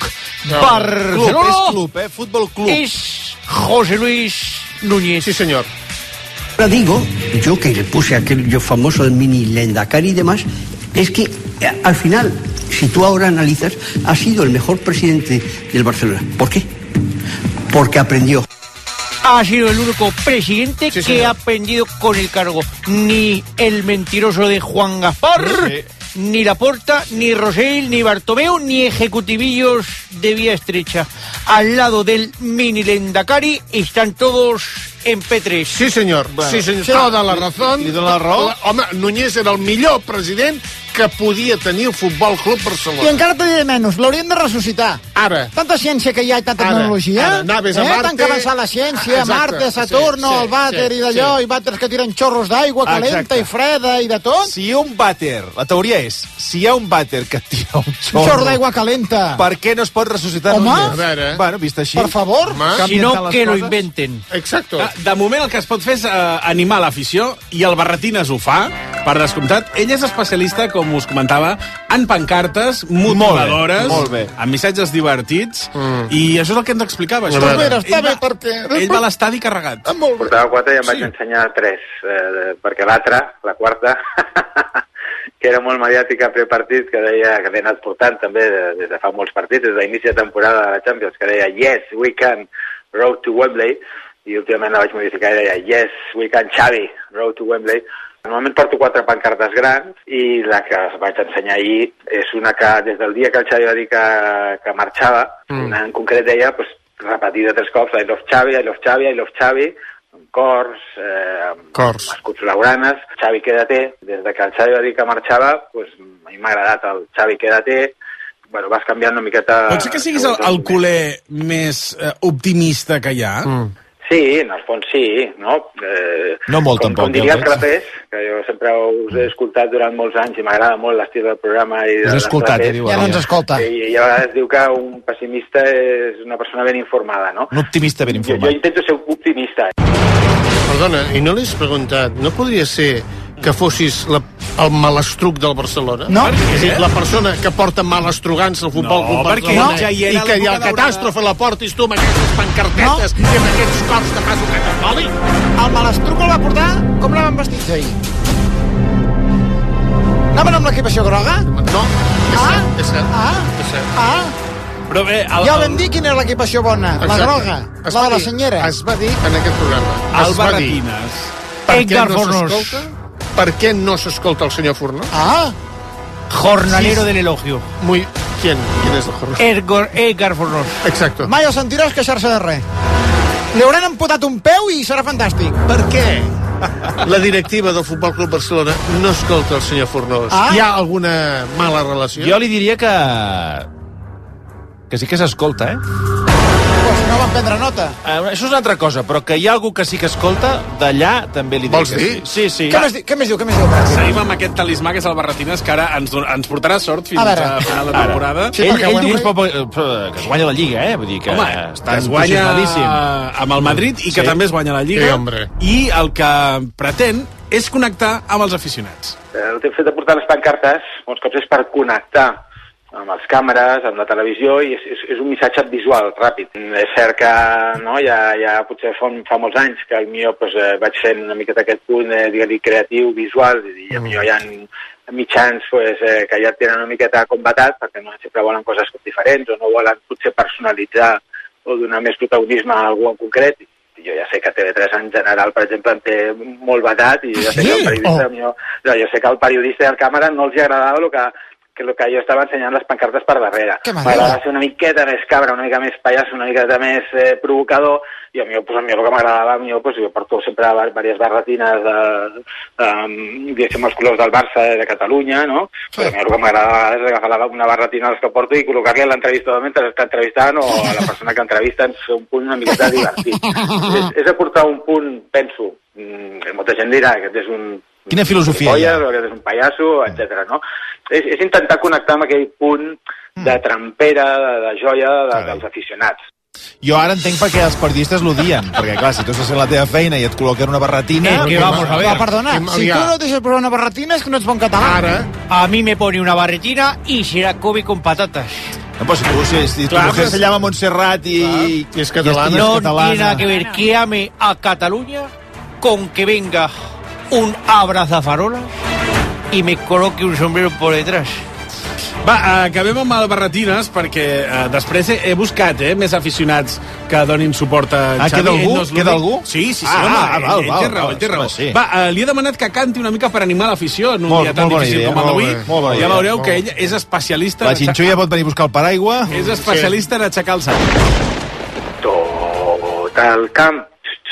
Barcelona Fútbol Club. Es José Luis Núñez. Sí, señor. Ahora digo, yo que le puse aquel famoso mini Lendakari y demás, es que al final, si tú ahora analizas, ha sido el mejor presidente del Barcelona. ¿Por qué? Porque aprendió. Ha sido el único presidente que ha aprendido con el cargo. Ni el mentiroso de Juan Gaspar, ni Laporta, ni Rosell, ni Bartomeu, ni ejecutivillos de vía estrecha. Al lado del mini Lendakari están todos en P3. Sí, senyor. Bueno, sí, senyor. Toda la raó. I dona la raó. Home, Núñez era el millor president que podia tenir el Futbol Club Barcelona. I encara te diré menys, l'haurien de ressuscitar. Ara. Tanta ciència que hi ha i tanta tecnologia. Ara, naves a Marte. Tant que avançar la ciència, Marte, Saturno, el vàter i d'allò, i vàters que tiren xorros d'aigua calenta i freda i de tot. Si hi ha un vàter, la teoria és, si hi ha un vàter que tira un xorro d'aigua calenta, per què no es pot ressuscitar Núñez? A veure. Bueno, vist així. Per favor. Si no, que lo inventen. Exacto. De moment el que es pot fer és animar l'afició, i el Barretines ho fa, per descomptat. Ell és especialista, com us comentava, en pancartes motivadores, molt bé. amb missatges divertits, i això és el que ens explicava. Això. Està bé perquè... Ell va a l'estadi carregat. Portava 4 i em vaig ensenyar 3, perquè l'altra, la quarta, que era molt mediàtica prepartit, que deia, que havia anat portant també des de fa molts partits, des d'inici de temporada de la Champions, que deia Yes, we can, road to Wembley, i últimament la vaig modificar i deia Yes, we can, Xavi, road to Wembley. Normalment porto 4 pancartes grans i la que vaig ensenyar ahir és una que des del dia que el Xavi va dir que marxava, una en concret deia, pues, repetida 3 cops, I love Xavi, I love Xavi, I love Xavi, amb cors, amb escuts blaugranes, Xavi quédate. Des de que el Xavi va dir que marxava, pues, a mi m'ha agradat el Xavi quédate. Bueno, vas canviant una miqueta... Pot ser que siguis el culer més optimista que hi ha? Sí, en el fons sí, no? No molt, tampoc. Com diria el Clapés, que jo sempre us he escoltat durant molts anys i m'agrada molt l'estil del programa. Us he escoltat, diu. Ja no ens escolta. I a vegades diu que un pessimista és una persona ben informada, no? Un optimista ben informat. Jo intento ser optimista. Perdona, i no l'has preguntat, no podria ser que fossis el malastruc del Barcelona? No. És a dir, la persona que porta malastrugants al Futbol Club Barcelona, ja hi era, i que hi ha la catàstrofe la portis tu amb aquestes pancartetes i amb aquests cops de passo que t'emboli? El malastruc el va portar com anaven vestits ahir? Anaven amb l'equipació groga? No, és cert. Però bé, ja vam dir quina era l'equipació bona, la groga, la de la senyera. Es va dir en aquest programa. El Barretines. Per què no s'escolta el senyor Fornós? Jornalero del elogio. ¿Quién es el Fornós? Edgar Fornós. Exacto. Mai el sentiràs queixar-se de res. Li hauran amputat un peu i serà fantàstic. Per què la directiva del Futbol Club Barcelona no escolta el senyor Fornós? Hi ha alguna mala relació? Jo li diria que sí que s'escolta, si no van prendre nota. Això és una altra cosa, però que hi ha algú que sí que escolta, d'allà també li dic. Vols dir? Sí, sí. Què més diu? Seguim amb aquest talismà que és el Barretines, que ara ens portarà sort fins a final de temporada. Sí, ell diu que es guanya la Lliga, Vull dir que està es guanya amb el Madrid i que també es guanya la Lliga. I el que pretén és connectar amb els aficionats. El fet de portar les pancartes molts cops és per connectar amb les càmeres, amb la televisió, i és un missatge visual, ràpid. És cert que ja potser fa molts anys que potser vaig fent una miqueta aquest punt, digue-li, creatiu, visual, i potser hi ha mitjans que ja tenen una miqueta combatat, perquè no sempre volen coses diferents, o no volen potser personalitzar o donar més protagonisme a algú en concret. Jo ja sé que TV3 en general, per exemple, en té molt batat, i jo sé que el periodista i el càmera no els agradava el que jo estava ensenyant les pancartes per darrere. M'agradava ser una miqueta més cabra, una mica més pallasso, una miqueta més provocador, i a mi el que m'agradava, jo porto sempre diverses barretines diguéssim, els colors del Barça de Catalunya, no? Però a mi el que m'agradava és agafar una barretina dels que porto i col·locar-li a l'entrevistador mentre està entrevistant, o a la persona que entrevista, en un punt una miqueta divertit. És aportar un punt, penso, molta gent dirà que és un... Quina filosofia hi ha? Que és un pallasso, etc. no? És intentar connectar amb aquell punt de trampera, de joia dels aficionats. Jo ara entenc per què els periodistes l'odien, perquè clar, si tu estàs fent la teva feina i et col·loquen una barretina... vamos a ver. Perdona, si tú no deixes posar una barretina és que no ets bon català. A mí me pone una barretina y se la come con patatas. No, pues si tu mujer se llama Montserrat y es catalana... No tiene nada que ver que ame a Cataluña con que venga un abrazafarolas y me coloque un sombrero por detrás. Va, acabem amb el Barretines, perquè després he buscat més aficionats que donin suport a Xavi. Queda algú? Sí, home, ell té raó. Va, li he demanat que canti una mica per animar l'afició en un dia tan difícil com el d'avui. Ja veureu que ell és especialista... La Xinxulla pot venir a buscar el paraigua. És especialista en aixecar el sac. Tot el camp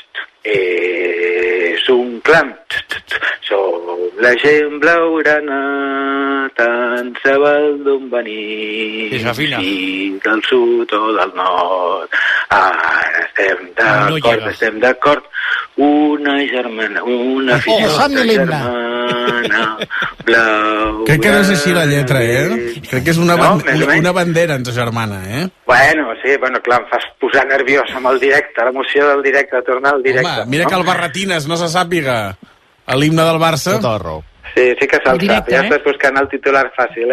és un clam. Som la gent blaugrana, tant se val d'on venim, si del sud o del nord. Ara estem d'acord, una germana, una filla germana, blau... Crec que no és així la lletra, Crec que és una bandera entre germana, Bueno, clar, em fas posar nerviós amb el directe, l'emoció del directe, tornar al directe. Home, mira que el Barretines no se sàpiga l'himne del Barça. Tota la raó. Sí que se'l sap. Ja estàs buscant el titular fàcil,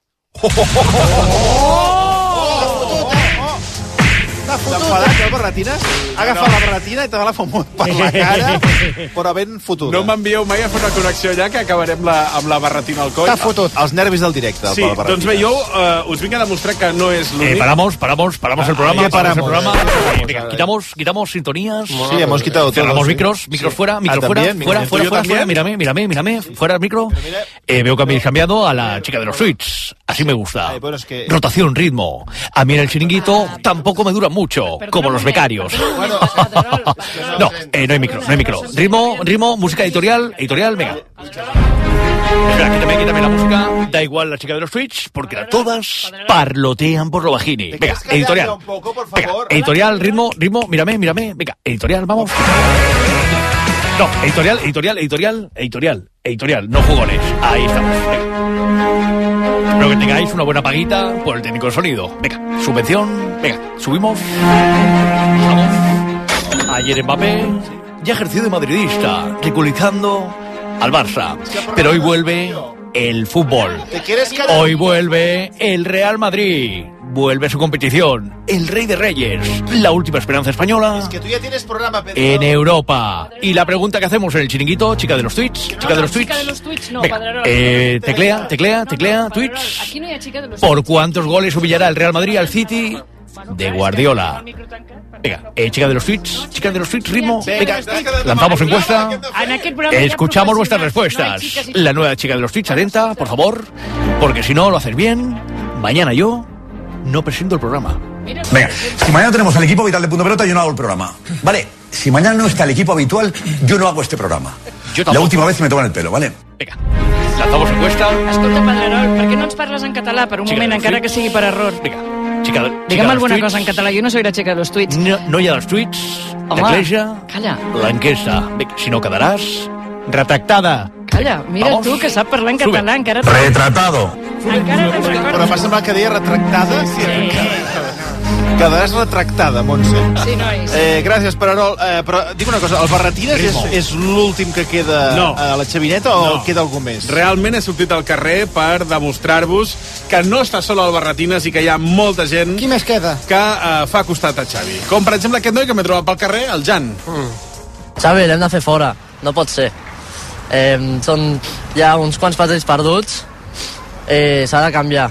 T'ha enfadat, el Barretines? Ha agafat la barretina i te l'ha fumut per la cara, però ben fotuda. No m'envieu mai a fer una connexió allà, que acabarem amb la barretina al coll. T'ha fotut. Els nervis del directe. Sí, doncs bé, jo us vinc a demostrar que no és l'únic. Paramos el programa. Venga, quitamos sintonías. Sí, hemos quitado todos. Cerramos micros fuera, fuera. Mírame, fuera el micro. Veo que habéis cambiado a la chica de los suites. Así me gusta. Rotación, ritmo. A mí en el chiringuito tampoco me dura mucho, como los becarios. No hay micro. Ritmo, música editorial, venga. Espera, quítame la música. Da igual la chica de los Twitch, porque todas parlotean por lo bajini. Venga, editorial. Venga, editorial, ritmo, mírame. Venga, editorial, vamos. No, editorial, no jugones. Ahí estamos. Venga. Espero que tengáis una buena paguita por el técnico de sonido. Venga, subvención. Venga, subimos. Vamos. Ayer Mbappé ya ejerció de madridista, ridiculizando al Barça. Pero hoy vuelve el fútbol. Hoy vuelve el Real Madrid. Vuelve su competición, el Rey de Reyes, la última esperanza española. Es que tú ya tienes programa, Pedro. En Europa. Y la pregunta que hacemos en el chiringuito, chica de los tweets, chica de los tweets, no, venga, teclea, tweets. Aquí no hay chica de los ¿Por cuántos goles humillará el Real Madrid al City de Guardiola? Venga, chica de los tweets, ritmo. Venga, lanzamos encuesta. Escuchamos vuestras respuestas. La nueva chica de los tweets, atenta, por favor, porque si no lo haces bien, mañana yo no presento el programa. Venga, si mañana tenemos el equipo habitual de Punto Pelota, yo no hago el programa. Vale, si mañana no está el equipo habitual, yo no hago este programa. La última vez me toman el pelo, ¿vale? Venga, lanzamos encuesta. Escolta, Pedrerol, per què no ens parles en català per un moment, encara que sigui per error? Vinga, Digue'm alguna cosa en català, jo no soy la chica de los tuits. No hi ha els tuits, Home, l'Eglésia, calla. l'enquesta. Si no quedaràs... Retractada. Calla, mira tu que sap parlar en català, encara... Retratado. Però m'ha semblat que deia retractada. Quedaràs retractada, Montse. Sí, nois. Gràcies, Pererol. Però dic una cosa, el Barretines és l'últim que queda a la xavineta o queda algú més? Realment he sortit al carrer per demostrar-vos que no està sol al Barretines i que hi ha molta gent... Qui més queda? Que fa costat a Xavi. Com, per exemple, aquest noi que m'he trobat pel carrer, el Jan. Xavi, l'hem de fer fora. No pot ser. Són ja uns quants partits perduts i s'ha de canviar.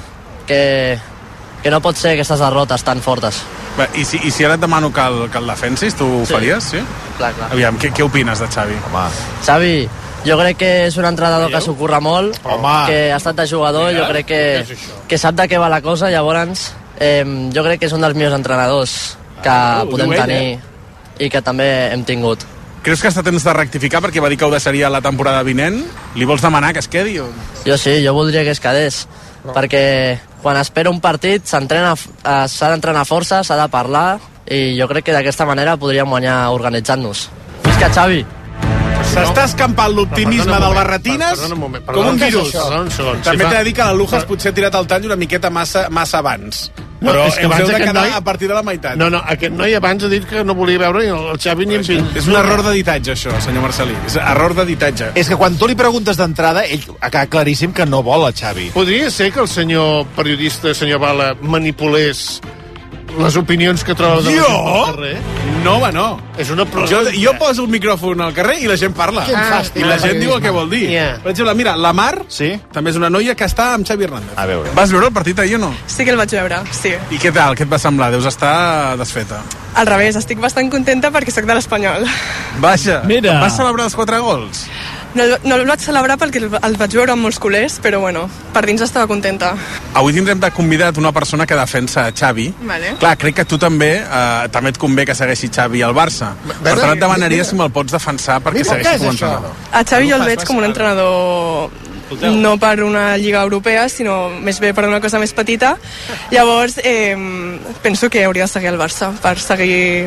Que no pot ser aquestes derrotes tan fortes. Bé, i si ara et demano que el defensis, tu ho faries, sí? Clar. Aviam, què opines de Xavi? Xavi, jo crec que és un entrenador que s'ho curra molt, que ha estat de jugador, jo crec que sap de què va la cosa, llavors jo crec que és un dels millors entrenadors que podem tenir i que també hem tingut. Creus que està temps de rectificar perquè va dir que ho deixaria la temporada vinent? Li vols demanar que es quedi? O... Jo sí, jo voldria que es quedés, perquè quan espera un partit s'ha d'entrenar força, s'ha de parlar, i jo crec que d'aquesta manera podríem guanyar organitzant-nos. Visca, Xavi! S'està escampant l'optimisme del Barretines com un virus. També t'he de dir que la Lujas potser ha tirat el tall una miqueta massa abans. Però és que us heu de quedar noi... a partir de la meitat. No, aquest noi abans ha dit que no volia veure el Xavi ni en fill. És un error d'editatge, això, senyor Marcelí. És error d'editatge. És que quan tu li preguntes d'entrada, ell ha quedat claríssim que no vol el Xavi. Podria ser que el senyor periodista, senyor Bala, manipulés les opinions que troba de la gent al carrer? No, home, no. És una jo poso un micròfon al carrer i la gent parla. I la gent diu el que vol dir. Per exemple, mira, la Mar també és una noia que està amb Xavi Hernández. A veure. Vas veure el partit ahir o no? Sí que el vaig veure, sí. I què tal? Què et va semblar? Deus estar desfeta. Al revés, estic bastant contenta perquè sóc de l'Espanyol. Vaja, vas celebrar els 4 gols? No el vaig celebrar perquè el vaig veure amb molts culers, però bueno, per dins estava contenta. Avui tindrem de convidat una persona que defensa Xavi. Vale. Clar, crec que tu també et convé que segueixi Xavi al Barça. Per tant, et demanaria si me'l pots defensar perquè segueixi com a entrenador. A Xavi jo el veig com un entrenador no per una lliga europea, sinó més bé per una cosa més petita. Llavors, penso que hauria de seguir el Barça per seguir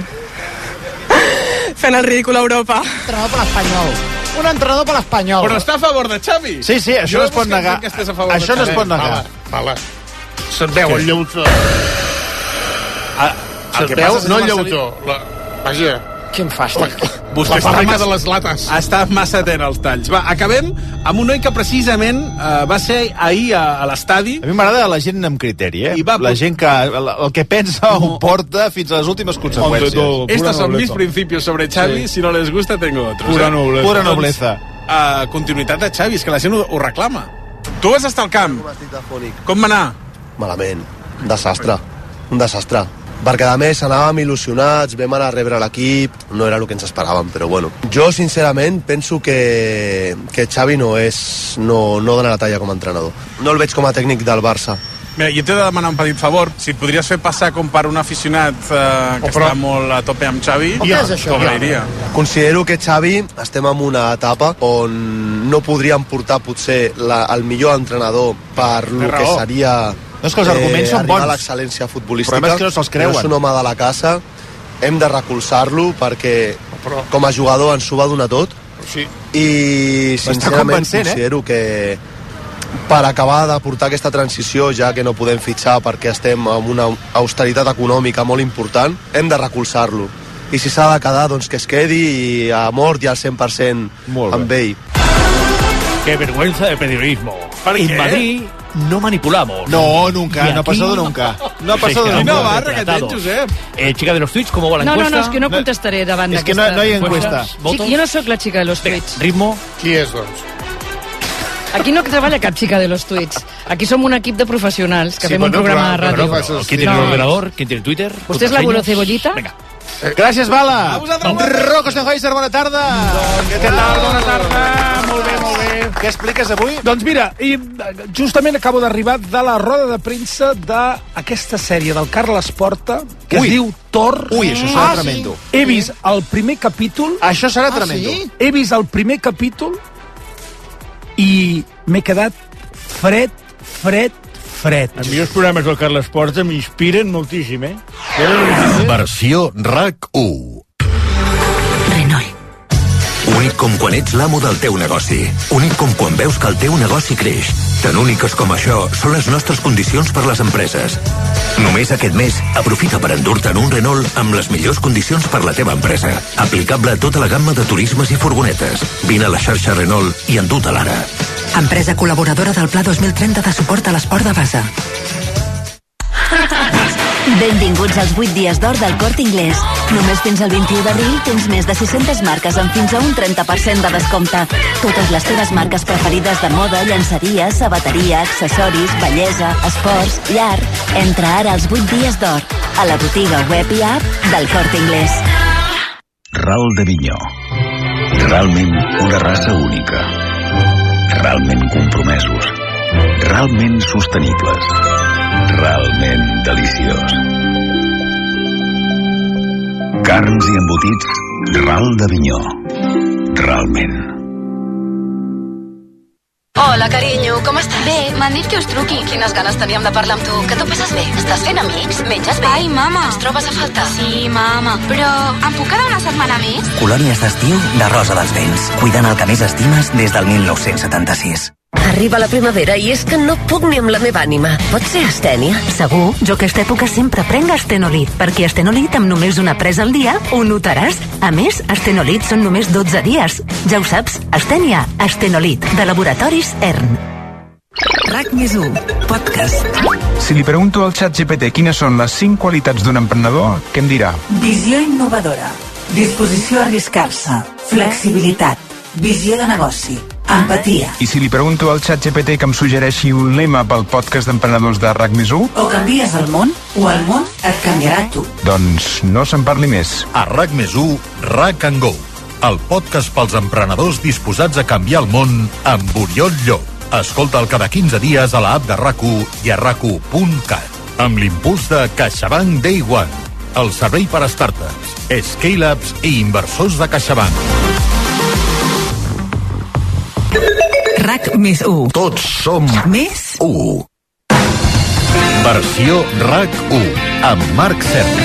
fent el ridícul a Europa. Entrenador per l'Espanyol. Un entrenador per l'Espanyol. Però està a favor de Xavi. Sí, això no es pot negar. Això no es pot negar. Vale. Se't veu el lleutó. Se't veu, no el lleutó. Vaja. Quin fàstic. Vostè de les lates. Està massa atent als talls. Va, acabem amb un noi que precisament va ser ahir a l'estadi. A mi m'agrada la gent amb criteri, la gent que el que pensa ho porta fins a les últimes conseqüències. Estos son mis principios sobre Xavi, si no les gusta tengo otros. Pura nobleza. Continuïtat de Xavi, és que la gent ho reclama. Tu vas estar al camp. Com va anar? Malament. Un desastre. Perquè a més anàvem il·lusionats, vam anar a rebre l'equip, no era el que ens esperàvem, però bueno. Jo sincerament penso que Xavi no dona la talla com a entrenador. No el veig com a tècnic del Barça. Mira, jo t'he de demanar un petit favor. Si et podries fer passar com per un aficionat que està molt a tope amb Xavi, t'ho agrairia. Considero que Xavi estem en una etapa on no podríem portar potser el millor entrenador per lo que seria... No, és que els arguments són bons. Arribar a l'excel·lència futbolística. El problema és que no se'ls creuen. No és un home de la casa, hem de recolzar-lo perquè com a jugador ens ho va donar tot. Sí. I sincerament considero que per acabar de portar aquesta transició, ja que no podem fitxar perquè estem en una austeritat econòmica molt important, hem de recolzar-lo. I si s'ha de quedar, doncs que es quedi a mort i al 100% amb ell. Qué vergüenza de periodismo. En Madrid no manipulamos. No, nunca, no ha pasado nunca. No ha pasado nunca. No, va, regatet, Josep. Chica de los tweets, ¿cómo va la encuesta? No, es que no contestaré davant d'aquesta... És que no hi ha encuesta. Jo no sóc la chica de los tweets. Ritmo. Qui és, doncs? Aquí no treballa cap chica de los tweets. Aquí som un equip de professionals que fem un programa de ràdio. ¿Quién tiene el ordenador? ¿Quién tiene Twitter? ¿Usted es l'abuelo Cebollita? Venga. Gràcies, Bala. Rocco Sennheiser, bona tarda. Què tal? Bona tarda. Molt bé. Què expliques avui? Doncs mira, justament acabo d'arribar de la roda de premsa d'aquesta sèrie del Carles Porta, que es diu Thor. Ui, això serà tremendo. He vist el primer capítol. Això serà tremendo. Sí? He vist el primer capítol i m'he quedat fred fred. A mi els programes del Carles Porta m'inspiren moltíssim, Versió RAC1. Renault. Únic com quan ets l'amo del teu negoci. Únic com quan veus que el teu negoci creix. Tan úniques com això són les nostres condicions per les empreses. Només aquest mes, aprofita per endur-te en un Renault amb les millors condicions per la teva empresa. Aplicable a tota la gamma de turismes i furgonetes. Vine a la xarxa Renault i endú-te'l ara. Empresa col·laboradora del Pla 2030 de suport a l'esport de base. Benvinguts als 8 dies d'or del Corte Inglés. Només fins al 21 d'abril tens més de 600 marques amb fins a un 30% de descompte. Totes les teves marques preferides de moda, llançeria, sabateria, accessoris, bellesa, esports, llar. Entra ara als 8 dies d'or a la botiga web i app del Corte Inglés. Ral de Vinyó. Realment una raça única. Realment compromesos. Realment sostenibles. Realment deliciós. Carns i embotits Ral de Vinyó. Realment. Hola, carinyo, com estàs? Bé, m'han dit que us truqui. Quines ganes teníem de parlar amb tu. Que t'ho passes bé? Estàs fent amics? Menges bé? Ai, mama. Ens trobes a faltar? Sí, mama. Però em puc quedar una setmana més? Colònies d'estiu de Rosa dels Vents. Cuidant el que més estimes des del 1976. Arriba la primavera i és que no puc ni amb la meva ànima. Pot ser astènia? Segur, jo aquesta època sempre prenc Astenolit, perquè Astenolit amb només una presa al dia ho notaràs. A més, Astenolit són només 12 dies. Ja ho saps, Astènia, Astenolit, de Laboratoris ERN. RAC+1, podcast. Si li pregunto al ChatGPT quines són les 5 qualitats d'un emprenedor, què em dirà? Visió innovadora, disposició a arriscar-se, flexibilitat, visió de negoci, empatia. I si li pregunto al ChatGPT que em suggereixi un lema pel podcast d'emprenedors de RAC+1? O canvies el món, o el món et canviarà tu. Doncs no se'n parli més. A RAC+1, RAC & GO, el podcast pels emprenedors disposats a canviar el món amb Oriol Llop. Escolta'l cada 15 dies a l'app de RAC1 i a RAC1.cat. Amb l'impuls de CaixaBank Day One, el servei per a startups, scale-ups i inversors de CaixaBank. RAC+1. Tots som més 1. Versió RAC1 amb Marc Serra.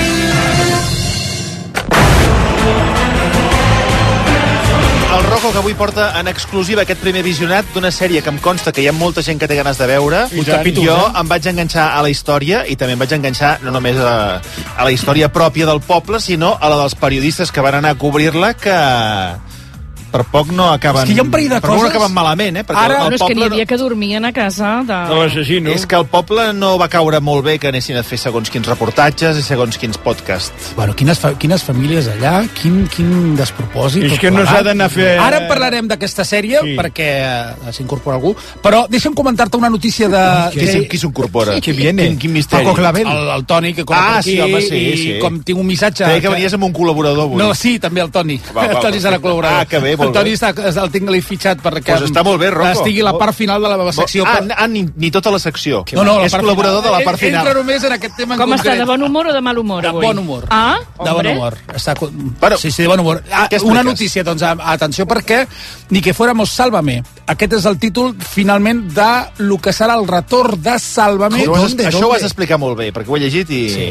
El Rocco, que avui porta en exclusiva aquest primer visionat d'una sèrie que em consta que hi ha molta gent que té ganes de veure. Jo em vaig enganxar a la història i també em vaig enganxar no només a la història pròpia del poble, sinó a la dels periodistes que van anar a cobrir-la, que per poc no acaben... És que hi ha un parell de coses... no acaben malament, Perquè ara, és que n'hi havia que dormien a casa de l'assassino. És que el poble no va caure molt bé que anessin a fer segons quins reportatges i segons quins podcasts. Bueno, quines famílies allà, quin despropòsit. És que no s'ha d'anar a fer... Ara en parlarem d'aquesta sèrie, perquè s'incorpora algú, però deixa'm comentar-te una notícia de... Qui s'incorpora? Qui viene? Quin misteri? Paco Clavel. El Toni, que corre per aquí, sí. Com tinc un missatge... Creia que venies amb un col·laborador avui. No, sí, també el Toni. El Toni serà col·laborador. Que bé, el Toni el tinc fitxat perquè està molt bé, Rocco. Estigui a la part final de la meva secció. Ni tota la secció. No, és col·laborador de la part final. Entra només en aquest tema en com concret. està, de bon humor o de mal humor avui? De bon humor. De bon humor. Sí, de bon humor. Una notícia, doncs, atenció, perquè ni que fuéramos Sálvame. Aquest és el títol, finalment, de lo que serà el retorn de Sálvame. Això ho has d'explicar molt bé, perquè ho he llegit i... Sí.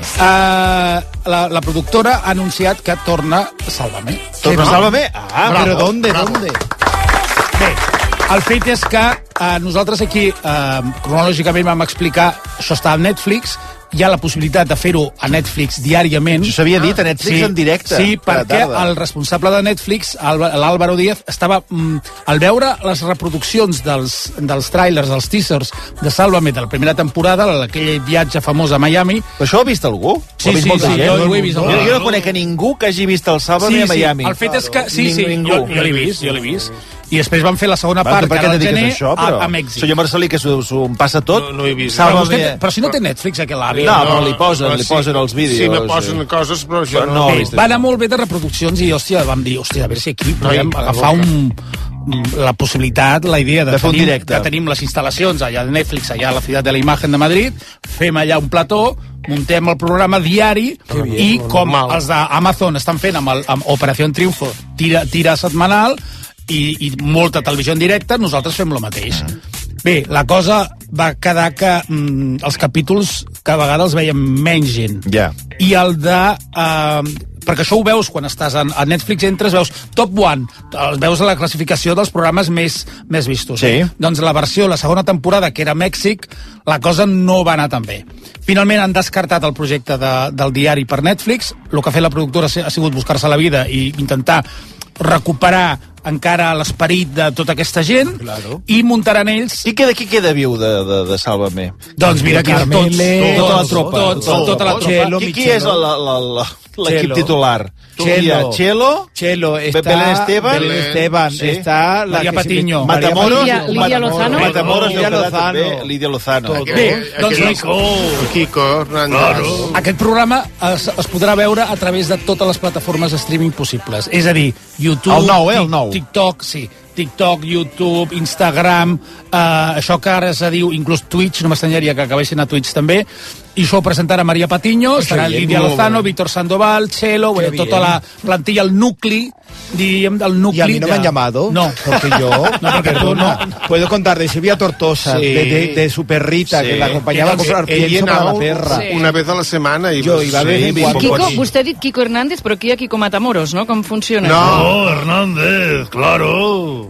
La productora ha anunciat que torna Sálvame. Torna Sálvame? Però ¿dónde? Bé, el fet és que nosaltres aquí, cronològicament vam explicar, això està a Netflix, hi ha la possibilitat de fer-ho a Netflix diàriament. Això s'havia dit, a Netflix en directe. Sí, perquè el responsable de Netflix, l'Álvaro Díaz, estava, al veure les reproduccions dels tràilers, dels teasers de Sálvame de la primera temporada, aquell viatge famós a Miami... Però això ho ha vist algú? Sí, jo ho he vist. Jo no conec a ningú que hagi vist el Sálvame a Miami. El fet és que... Sí, jo l'he vist. I després van fer la segona part, que ara al gener, a Mèxic. Senyor Marcelí, que s'ho passa tot. No he vist. Però si no té Netflix, aquell avi. No, li posen els vídeos. Sí, me posen coses, però jo no he vist. Va anar molt bé de reproduccions i, hòstia, vam dir, a veure si aquí podem agafar la possibilitat, la idea de fer un directe. Que tenim les instal·lacions allà de Netflix, allà a la Ciutat de la Imagen de Madrid, fem allà un plató, muntem el programa diari i com els d'Amazon estan fent amb Operació Triunfo, tira setmanal, i molta televisió en directe, nosaltres fem el mateix. Bé, la cosa va quedar que els capítols cada vegada els veiem menys gent. Ja. I el de... perquè això ho veus quan estàs a Netflix, entres, veus Top One, veus la classificació dels programes més vistos. Sí. Doncs la versió, la segona temporada, que era Mèxic, la cosa no va anar tan bé. Finalment han descartat el projecte del diari per Netflix. El que ha fet la productora ha sigut buscar-se la vida i intentar recuperar encara l'esperit de tota aquesta gent, claro. I muntaran ells... Qui queda viu de Sálvame? Doncs mira, aquí tota la tropa. Tota la tropa. Qui és l'equip titular? Chelo, está Belén Esteban, sí. Está María Patiño, Matamoros, Lidia Lozano. Lídia Lozano. Bé, doncs Kiko Hernández. Aquest programa es podrà veure a través de totes les plataformes de streaming possibles. És a dir, YouTube, el nou. TikTok, sí. TikTok, YouTube, Instagram, això que ara es diu inclús Twitch, no m'estranyaria que acabessin a Twitch també, i això ho presentarà Maria Patiño, estarà Lidia Lozano, Víctor Sandoval, Chelo, tota la plantilla, el nucli, diríem, del nucli... ¿Y a mí no me han llamado? No. Porque yo, perdona, puedo contar de Silvia Tortosa, de su perrita, que la acompañaba a comprar pienso para la perra. Una vez a la setmana. Yo iba a ver Kiko, vostè ha dit Kiko Hernández, però aquí hi ha Kiko Matamoros, no? Com funciona? No, Hernández, claro.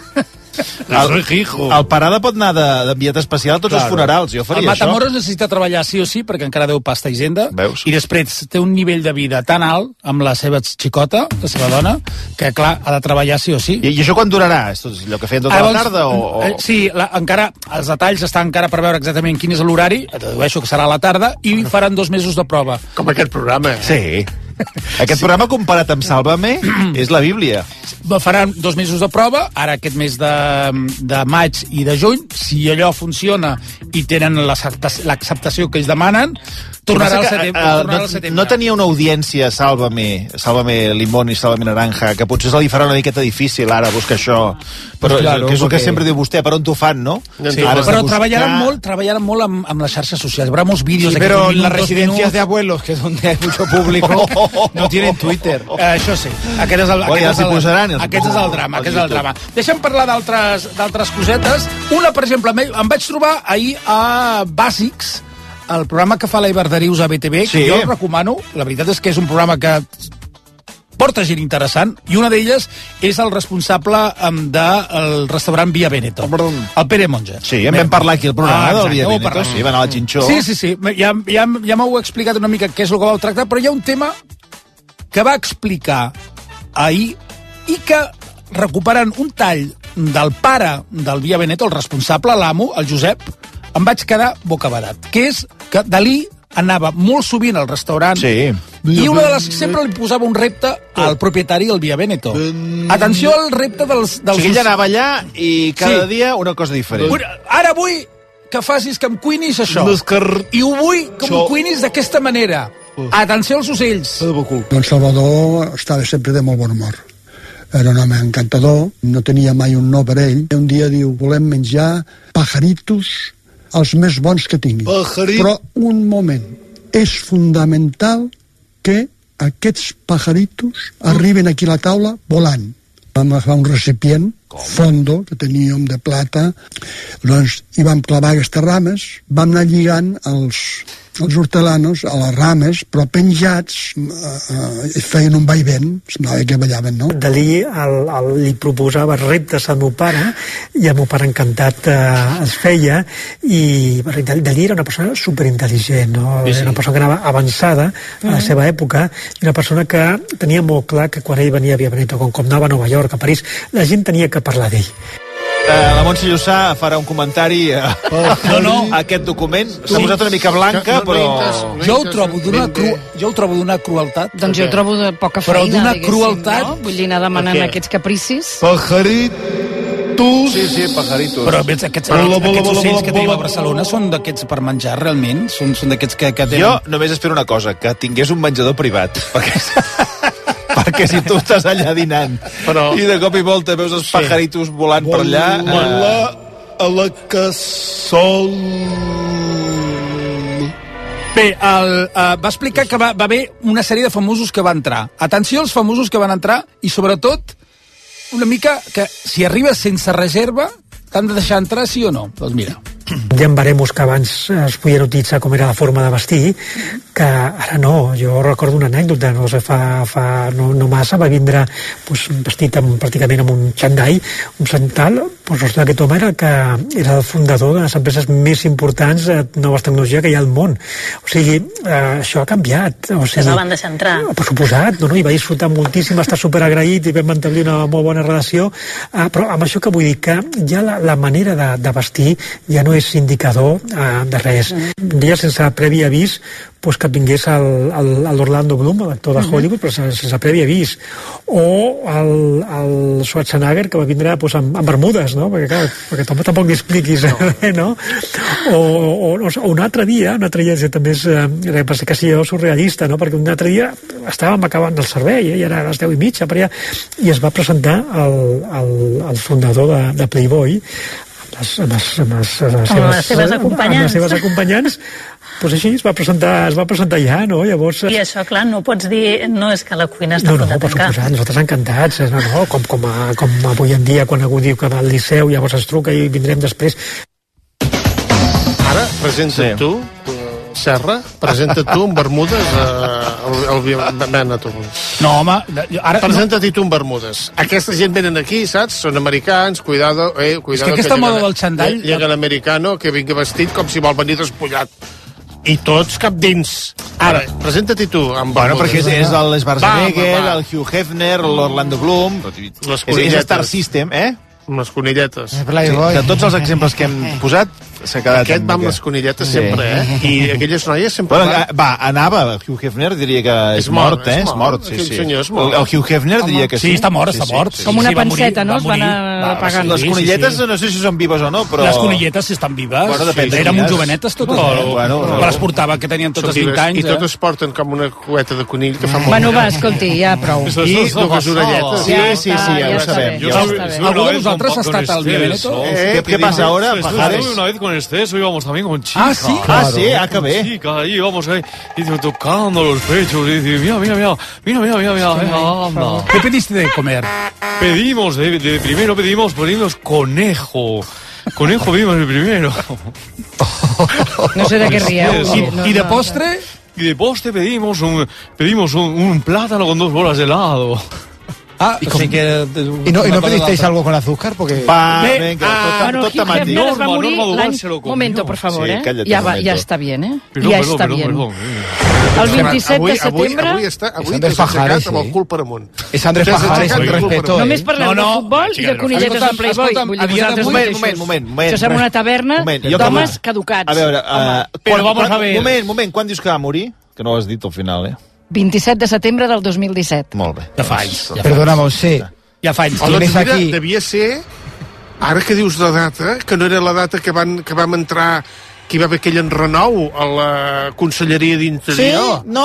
Soy hijo. El Parada pot anar d'enviat especial a tots els funerals, jo faria això. El Matamoros necessita treballar sí o sí, perquè encara deu pasta i hisenda, i després té un nivell de vida tan alt amb la seva xicota, la seva dona, que clar, ha de treballar sí o sí. I això quan durarà? Esto és allò que feien tota la tarda? Sí, encara els detalls estan encara per veure exactament quin és l'horari, dedueixo que serà a la tarda, i faran 2 mesos de prova. Com aquest programa, Sí. Aquest programa comparat amb Sálvame és la Bíblia. Faran 2 mesos de prova, ara aquest mes de maig i de juny. Si allò funciona i tenen l'acceptació que ells demanen, tornarà al setembre. No tenia una audiència Sálvame Limón i Sálvame Naranja, que potser se li farà una miqueta difícil ara buscar això, però que és el que sempre diu vostè, per on t'ho fan, no? Sí, però treballaran molt amb les xarxes socials, habrà molts vídeos. Sí, però les residències de abuelos, que és on hay mucho público, no tienen Twitter. Això sí, aquest és el drama. Deixa'm parlar d'altres cosetes. Una, per exemple, em vaig trobar ahir a Bàsics, el programa que fa la Iberdarius a BTV, que jo el recomano. La veritat és que és un programa que porta gent interessant, i una d'elles és el responsable del restaurant Via Veneto, el Pere Monge. Sí, en vam parlar aquí al programa del Via Veneto, sí, va anar a la Xinxó. Sí, ja m'heu explicat una mica què és el que vau tractar, però hi ha un tema que va explicar ahir i que recuperant un tall del pare del Via Veneto, el responsable, l'amo, el Josep, em vaig quedar bocabadat, que és que Dalí anava molt sovint al restaurant i una de les sempre li posava un repte al propietari del Via Veneto. Atenció al repte dels... O sigui, ell anava allà i cada dia una cosa diferent. Ara vull que facis que em cuinis això. I ho vull que em cuinis d'aquesta manera. Atenció als ocells. Don Salvador estava sempre de molt bon humor. Era un home encantador, no tenia mai un no per ell. Un dia diu, volem menjar pajaritos els més bons que tingui. Però un moment, és fundamental que aquests pajaritos arriben aquí a la taula volant. Vam agafar un recipient fondo que teníem de plata, doncs hi vam clavar aquestes rames, vam anar lligant els hortelanos a les rames, però penjats feien un vaivent, semblava que ballaven, no? Dalí li proposava reptes al meu pare i el meu pare encantat es feia, i Dalí era una persona superintel·ligent, no? Era una persona que anava avançada a la seva època, i una persona que tenia molt clar que quan ell venia a Via Veneto, com anava a Nova York, a París, la gent tenia que parlar d'ell. La Montse Llussà farà un comentari a aquest document. S'ha posat una mica blanca, però... Jo ho trobo d'una crueltat. Doncs jo ho trobo de poca feina, diguéssim, no? Vull dir, anar demanant aquests capricis. Pajaritos. Sí, pajaritos. Però aquests ocells que tenim a Barcelona són d'aquests per menjar, realment? Són d'aquests que tenen... Jo només espero una cosa, que tingués un menjador privat, perquè si tu estàs allà dinant i de cop i volta veus els pajaritos volant per allà... a la casol... Bé, va explicar que va haver una sèrie de famosos que va entrar. Atenció als famosos que van entrar, i sobretot una mica que si arribes sense reserva t'han de deixar entrar, sí o no? Doncs mira. Hi ha baremos que abans es podien utilitzar com era la forma de vestir, que ara no. Jo recordo una anècdota, no sé, fa no massa va vindre vestit pràcticament amb un xandall, un santal, aquest home era el fundador de les empreses més importants de noves tecnologies que hi ha al món. O sigui, això ha canviat. Que no van deixar entrar. Per suposat, no? I va disfrutar moltíssim, està superagraït i vam mantenir una molt bona relació, però amb això que vull dir, que ja la manera de vestir ja no és indicador de res. Ja sense previ avís que vingués l'Orlando Bloom, l'actor de Hollywood, però sense previ avís. O el Schwarzenegger, que va vindre amb bermudes, no? Perquè, clar, aquest home tampoc li expliquis, no? O un altre dia també va ser quasi surrealista, no? Perquè un altre dia estàvem acabant el servei, i era a les 10:30 per allà, i es va presentar el fundador de Playboy amb les seves acompanyants, doncs així es va presentar ja, no? Llavors... I això, clar, no pots dir, no és que la cuina està a tancar. Nosaltres encantats, com avui en dia, quan algú diu que va al Liceu, llavors es truca i vindrem després. Ara, presenta't tu, Serra, presenta't tu amb bermudes al Benetton. No, home, ara... Presenta't tu amb bermudes. Aquesta gent venen aquí, saps? Són americans, cuidado... És que aquesta moda del xandall... Llega l'americano que vingui vestit com si vol venir despullat. I tots cap dins. Ara, presenta-t'hi tu amb bermudes. Bueno, perquè és el Schwarzenegger, el Hugh Hefner, l'Orlando Bloom... És Star System, amb les conilletes. De tots els exemples que hem posat, s'ha quedat... Aquest va amb les conilletes sempre, I aquelles noies sempre... Anava, el Hugh Hefner diria que és mort, És mort, sí. El Hugh Hefner diria que sí. Sí, està mort. Com una panceta, no? Es van apagant. Les conilletes no sé si són vives o no, però... Les conilletes estan vives. Érem un jovenetes totes. Però les portava que tenien totes 20 anys. I totes porten com una cueta de conill que fa molt... Bueno, va, escolti, ja prou. I dues orelletes. Sí, ja ho sabem. Algú de vosaltres ha estat al Via Veneto? ¿Qué pasa ahora, Pajares? Una vez con exceso íbamos también con chicas. Ah, sí, qué bien. Chica, ahí íbamos ahí, y tocando los pechos, y dice, mira, anda. ¿Qué pediste de comer? Pedimos, primero pedimos conejo. Conejo pedimos el primero. No sé de qué rieu. ¿Y de postre? Y de postre pedimos un plátano con 2 bolas de helado. ¿Y no pedisteis algo con azúcar? Porque... Hugh Hefner es va morir l'any... Momento, por favor, Ja està bien, Ja està bien. El 27 de setembre... Avui t'has aixecat amb el cul per amunt. És Andrés Pajares, el respeto. Només parlem de futbol i de conilletes de Playboy. Moment. Això serà una taverna d'homes caducats. A veure, moment, quan dius que va morir? Que no ho has dit al final, 27 de setembre del 2017. Molt bé. Ja fa anys. Perdona, Montse. Ja fa anys. Devia ser, ara que dius la data, que no era la data que vam entrar, que hi va haver aquell enrenou a la Conselleria d'Interior. Sí, no,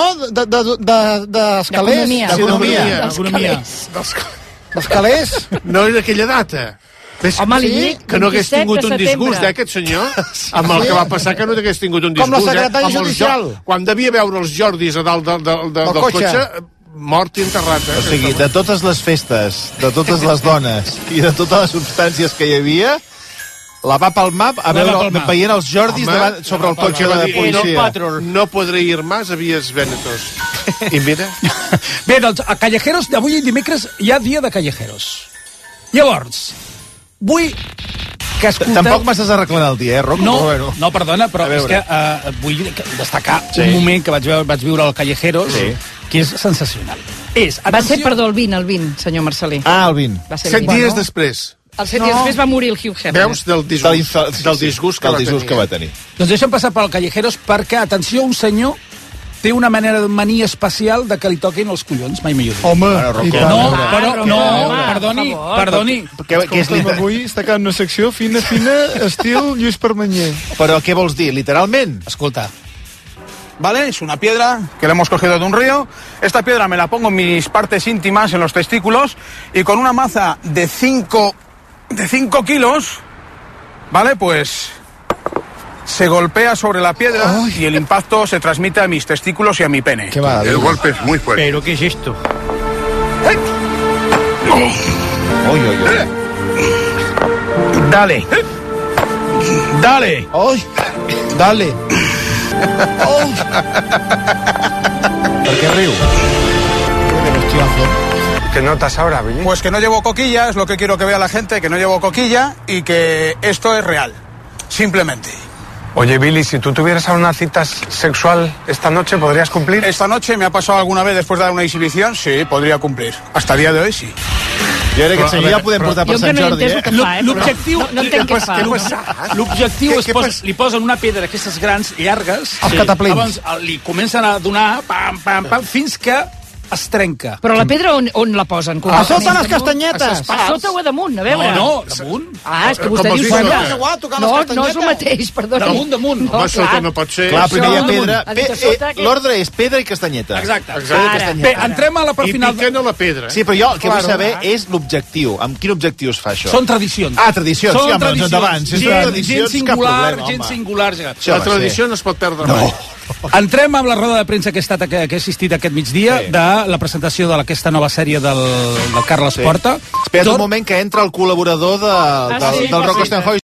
d'escalers. D'economia. D'escalers. No era aquella data. Home, li dic, que no hagués tingut un disgust, aquest senyor, amb el que va passar, que no hagués tingut un disgust. Com la secretària judicial. Quan devia veure els Jordis a dalt del cotxe, mort i enterrat. O sigui, de totes les festes, de totes les dones i de totes les substàncies que hi havia, la va palmar veient els Jordis sobre el cotxe de la policia. No podré ir más a Vies Venetos. I mira... Bé, doncs, a Callejeros, d'avui dimecres hi ha dia de Callejeros. Llavors... Vull que escolteu... Tampoc m'estàs arreglant el dia, Rocco? No, perdona, però és que vull destacar un moment que vaig viure al Callejeros, que és sensacional. Va ser, perdó, el 20, senyor Marcelí. El 20. 7 dies després. El 7 dies després va morir el Hugh Hefner. Veus del disgust que va tenir. Doncs deixa'm passar pel Callejeros perquè, atenció, un senyor té una mania especial de que li toquin els collons, mai millor dit. Home, perdoni. Avui està quedant una secció fina, estil Lluís Permanyer. Però què vols dir, literalment? Escolta. ¿Vale? Es una piedra que le hemos cogido de un río. Esta piedra me la pongo en mis partes íntimas, en los testículos, y con una maza de 5 kilos, ¿vale? Pues... se golpea sobre la piedra y el impacto se transmite a mis testículos y a mi pene. El golpe es muy fuerte. ¿Pero qué es esto? Dale. Dale. ¡Ay! Dale. ¡Oh! ¿Por qué río? ¿Qué notas ahora, Billy? Pues que no llevo coquilla, es lo que quiero que vea la gente, que no llevo coquilla y que esto es real. Simplemente. Oye, Billy, si tú tuvieras una cita sexual esta noche, ¿podrías cumplir? Esta noche me ha pasado alguna vez después de dar una exhibición, sí, podría cumplir. Hasta el día de hoy, sí. Jo crec que enseguida podem portar per Sant Jordi, L'objectiu... No entenc què fa. L'objectiu és li posen una pedra d'aquestes grans, llargues, Els cataplins. llavors li comencen a donar pam, pam, pam, fins que es trenca. Però la pedra on la posen? A sota les castanyetes. A sota o a damunt? A veure. No, damunt. És que vostè diu sota. No és el mateix, perdoni. Damunt. Home, sota no pot ser. Clar, primer hi ha pedra. L'ordre és pedra i castanyeta. Exacte. Bé, entrem a la part final. I piquen a la pedra. Sí, però jo el que vull saber és l'objectiu. Amb quin objectiu es fa això? Són tradicions. Tradicions. Sí, home, doncs endavant. Si són tradicions, cap problema, gent singular. La tradició no es pot perdre mai. Entrem amb la roda de premsa que he assistit aquest migdia de la presentació d'aquesta nova sèrie del Carles Porta. Espera't un moment que entra el col·laborador del Rocco Stenhouse.